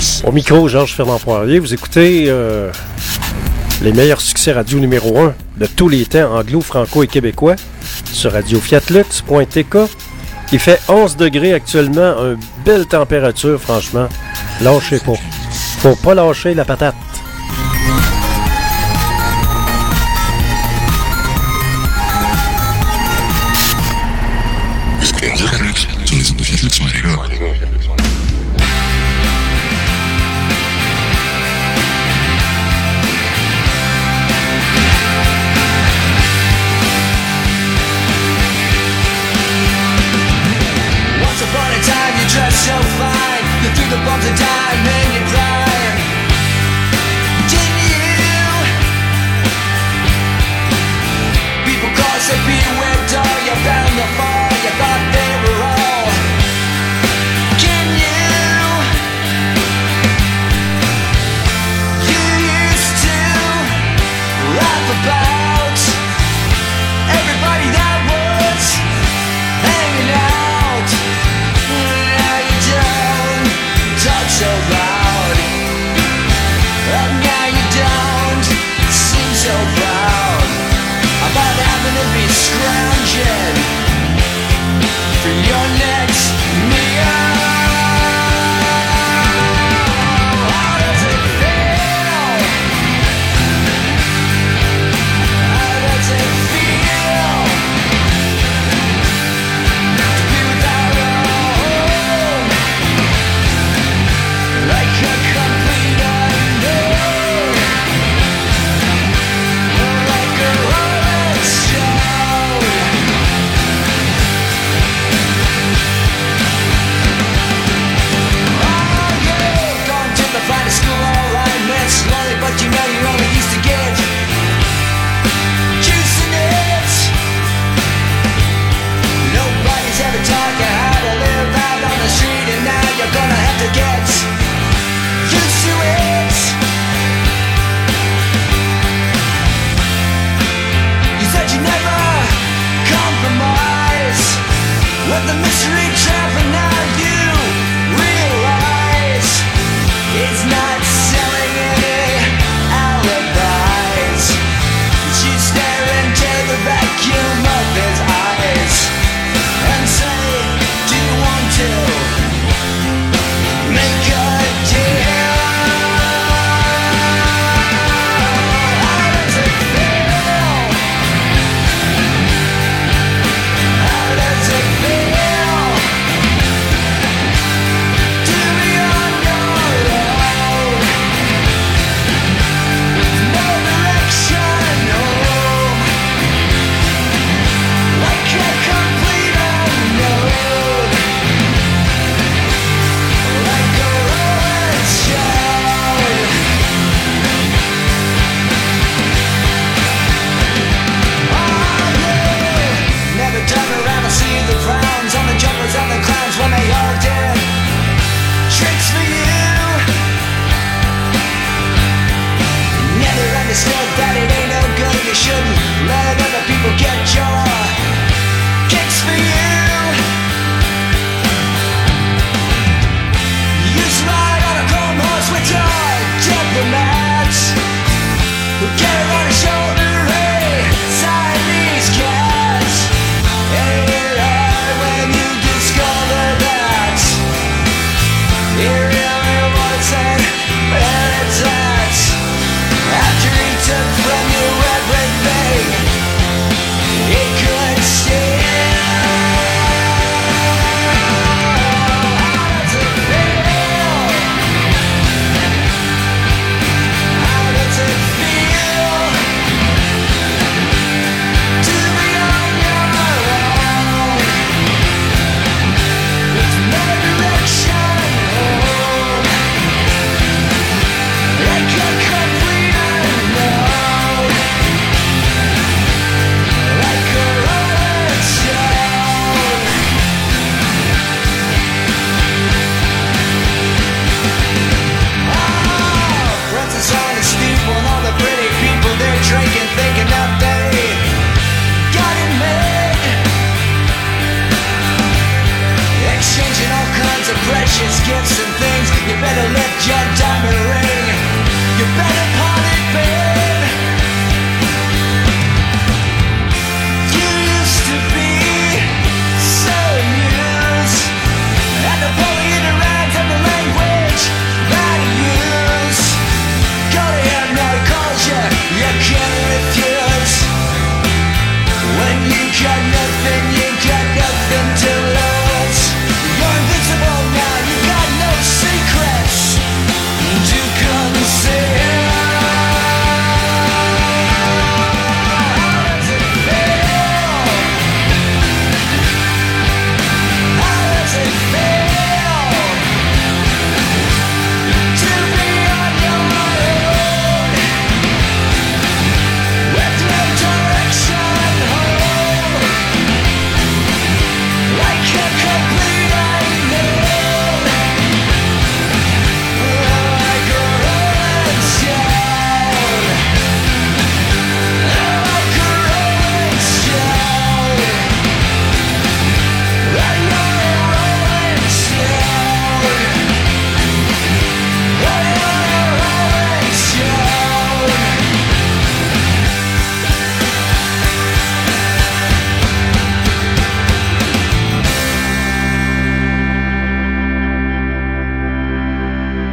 Au micro, Georges Fernand Poirier, vous écoutez euh, les meilleurs succès radio numéro un de tous les temps, anglo, franco et québécois, sur radio fiat lux point t k. Il fait onze degrés actuellement, une belle température, franchement. Lâchez pas. Faut pas lâcher la patate. So fine, you threw the bombs and died, man, you're crying. Didn't you? People call, say beware, dog. You found the fall, you thought they were all. Can you? You used to laugh about everybody that was hanging out. Talk so loud.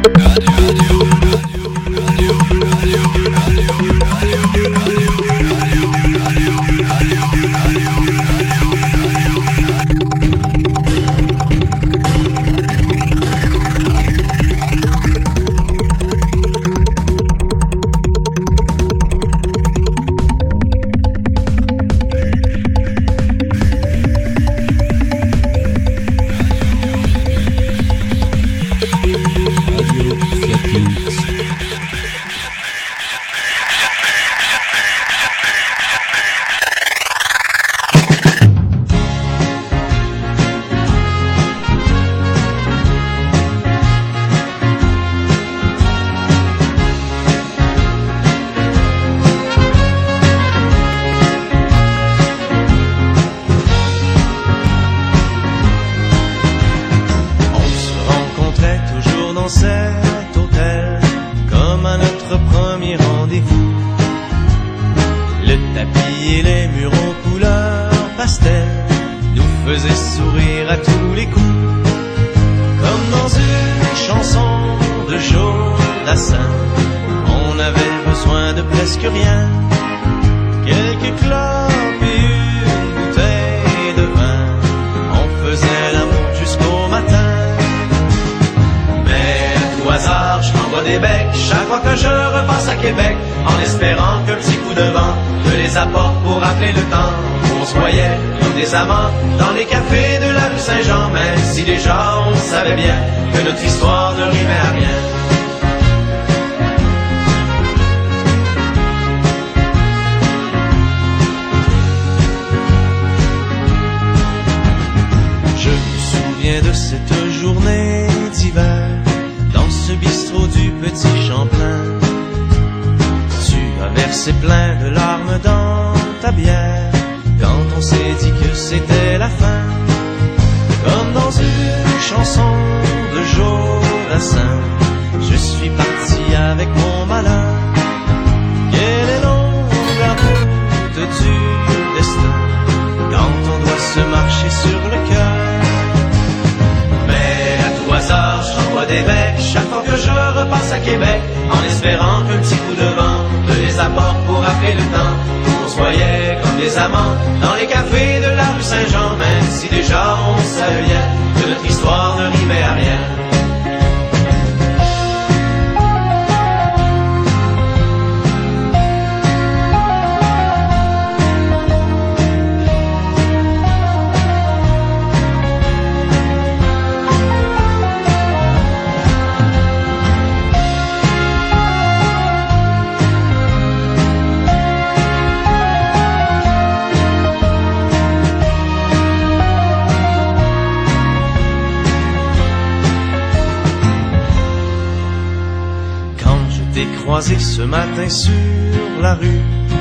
Ce matin sur la rue,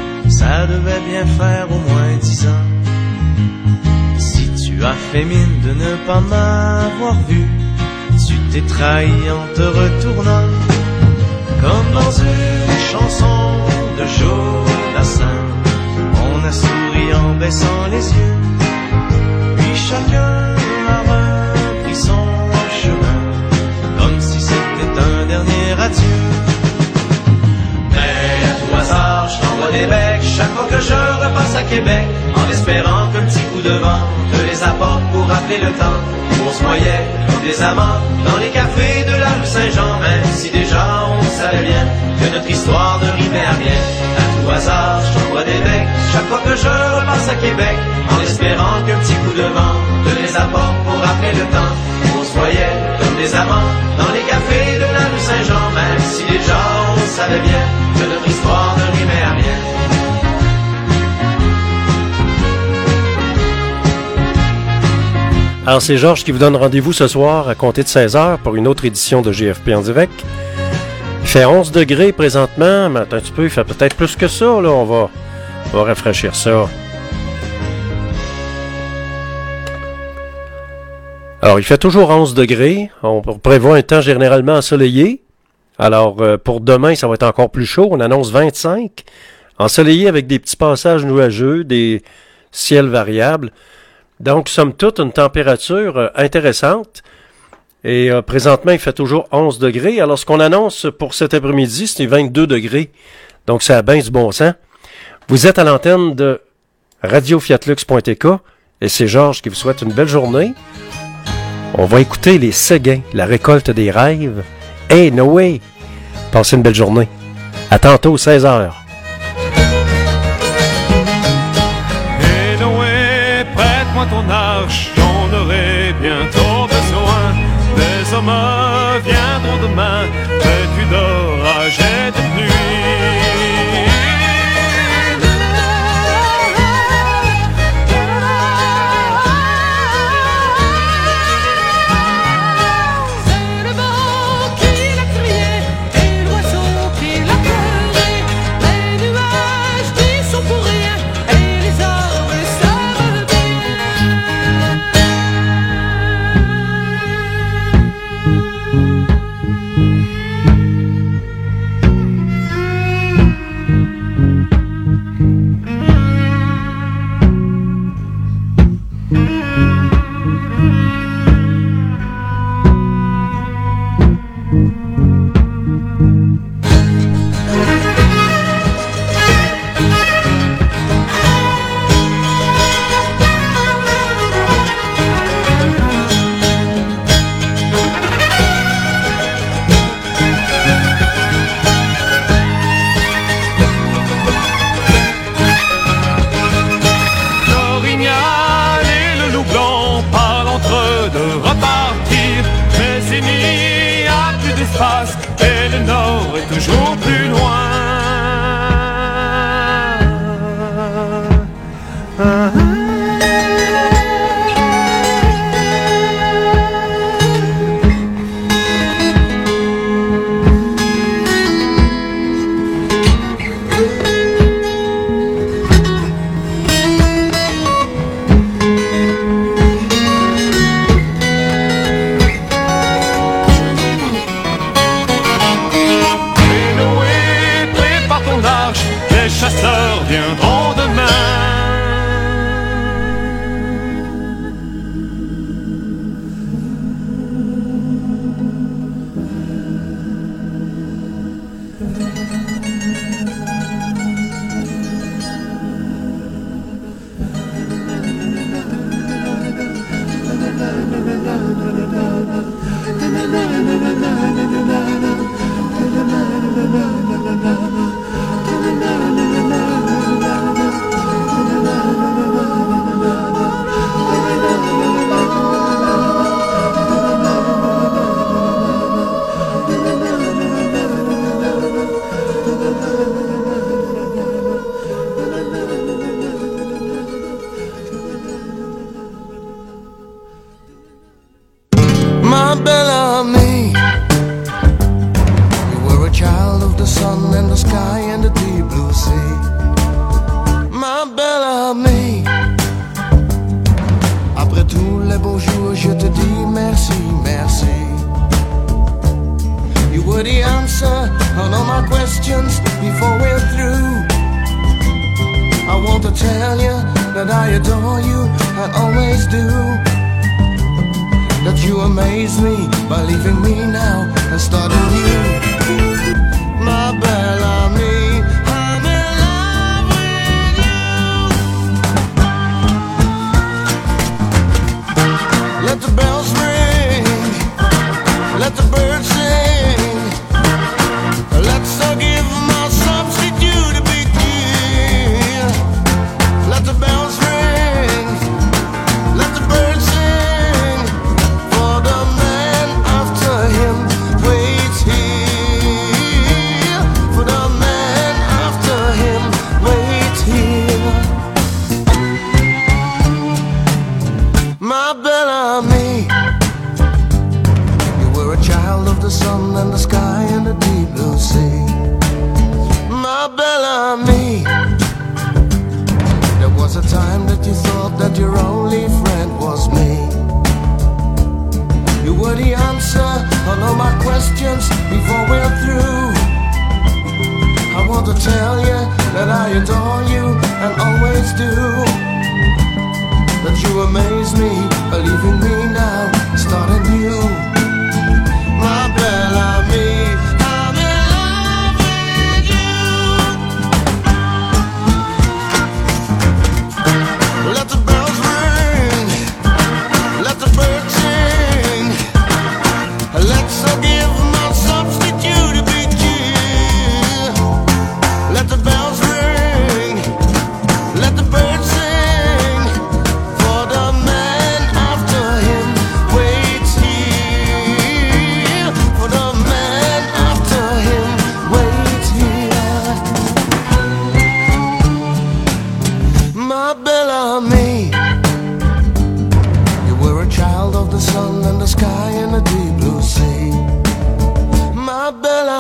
ça devait bien faire au moins dix ans. Si tu as fait mine de ne pas m'avoir vu, tu t'es trahi en te retournant, comme dans une chanson de Jodassin. On a souri en baissant les yeux, puis chacun a repris son chemin, comme si c'était un dernier adieu. Hasard, je t'envoie des becs chaque fois que je repasse à Québec, en espérant qu'un petit coup de vent te les apporte pour rappeler le temps où on se noyait comme des amants dans les cafés de la rue Saint-Jean, même si déjà on savait bien que notre histoire ne rimait à rien. À tout hasard, je t'envoie des becs chaque fois que je repasse à Québec, en espérant qu'un petit coup de vent te les apporte pour rappeler le temps où on se voyait comme des amants dans les cafés de la rue Saint-Jean, même si déjà on savait bien que notre histoire ne rimait à rien. Alors c'est Georges qui vous donne rendez-vous ce soir à compter de seize heures pour une autre édition de G F P en direct. Il fait onze degrés présentement, mais attends un petit peu, il fait peut-être plus que ça, là, on va, on va rafraîchir ça. Alors il fait toujours onze degrés, on prévoit un temps généralement ensoleillé. Alors, euh, pour demain, ça va être encore plus chaud. On annonce vingt-cinq. Ensoleillé avec des petits passages nuageux, des ciels variables. Donc, somme toute, une température euh, intéressante. Et euh, présentement, il fait toujours onze degrés. Alors, ce qu'on annonce pour cet après-midi, c'est vingt-deux degrés. Donc, ça a bien du bon sens. Vous êtes à l'antenne de radio fiat lux point t k et c'est Georges qui vous souhaite une belle journée. On va écouter les Séguins, la récolte des rêves. Hey, no way! Passez une belle journée. À tantôt, seize heures. Hey, Noé, prête-moi ton arche, j'en aurai bientôt besoin. Les hommes viendront demain, vêtus d'orage et de pluie. Et le nord est toujours plus loin. Viendront demain. Amaze me, believing me now, starting new.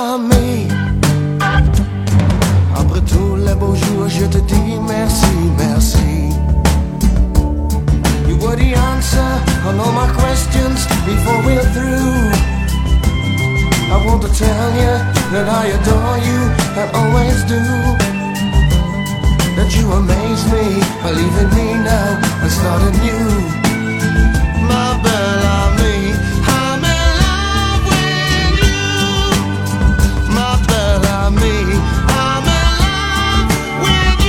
amie. Après tous les beaux jours, je te dis merci, merci. You were the answer on all my questions before we're through. I want to tell you that I adore you and always do. That you amaze me, believe in me now and start anew. My belle amie, I'm in love with you. My belle amie, I'm in love with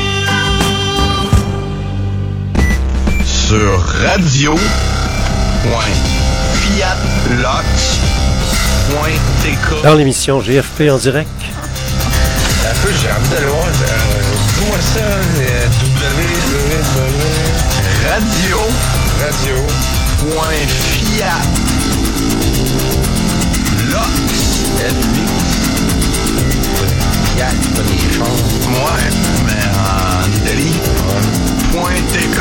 you. Sur radio point fiat lox point t k. Dans l'émission G F P en direct. Un peu, j'ai envie d'aller voir. Euh, Dis-moi ça, euh, www. Radio. Radio. Point fiat. Lox. Fiat, pas des choses. Ouais, mais en Italie. Point T K.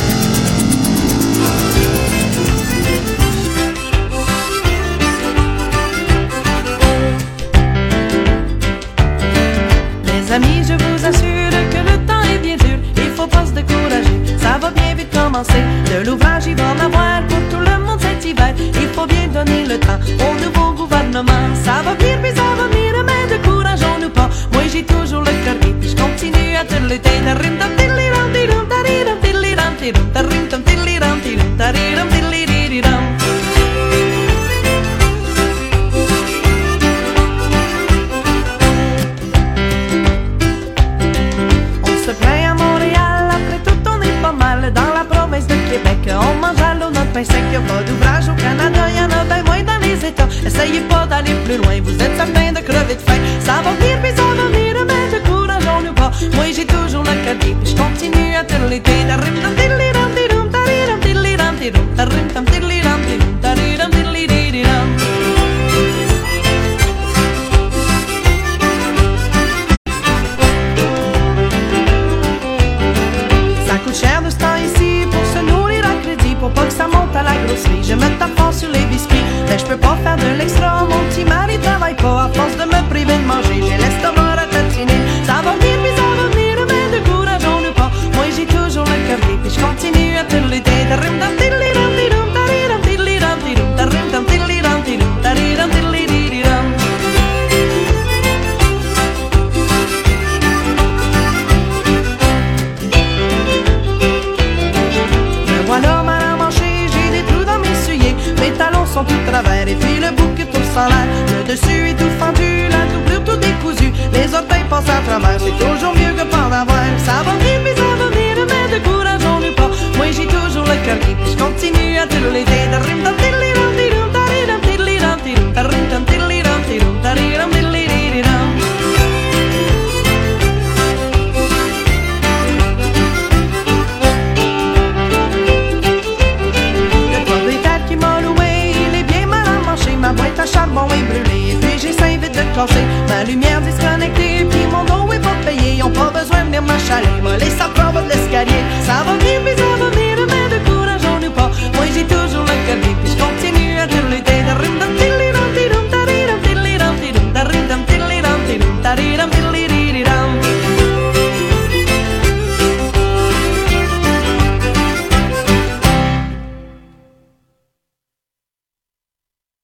Les amis, je vous assure que le temps est bien dur. Il faut pas se décourager, ça va bien vite commencer. De l'ouvrage, il va en avoir pour tout le monde cet hiver. Il faut bien donner le temps au nouveau gouvernement. Ça va bien, puis ça va venir, mais décourageons-nous pas. Moi, j'ai toujours le cœur gai, puis je continue à te lutter. On se plaint à Montréal, après tout on est pas mal. Dans la province de Québec, on mange à l'eau notre pain sec. Y'a pas d'ouvrage au Canada, y'en a ben moins dans les États. Essayez pas d'aller plus loin, vous êtes certain de crever de faim. Ça va venir, puis ça va venir, mais décourageons-nous pas. Moi j'ai toujours le cœur gai, puis je continue à te l'été. Ça coûte cher de ce temps ici pour se nourrir à crédit, pour pas que ça monte à la grosserie. Je me tape fort sur les biscuits, mais je peux pas faire de l'extra. Mon petit mari travaille pas à force de me priver de manger. J'ai l'estomac ratatiner. Ça va venir, puis ça va venir, mais décourageons-nous pas. Moi j'ai toujours le cœur gai, puis je continue à te l'été. Me voilà mal à manger, j'ai des trous dans mes souliers. Mes talons sont tout travers et puis le bouc est tout sans l'air. Le dessus est tout fendu, la doublure tout décousue. Les orteils passent à travers, c'est toujours mieux que pas d'avoir. Ça va venir, mais ça va venir, mais décourageons-nous pas. Moi j'ai toujours le cœur gai, puis je continue à te l'été. Le propriétaire qui m'a loué, il est bien mal à manger. Ma boîte à charbon est brûlée, et puis j'ai cinq vitres de casser. Ma lumière disconnectée, puis mon eau est pas payée. Ils ont pas besoin de venir m'achaler, moi les sapeurs de l'escalier. Ça va venir, puis ça va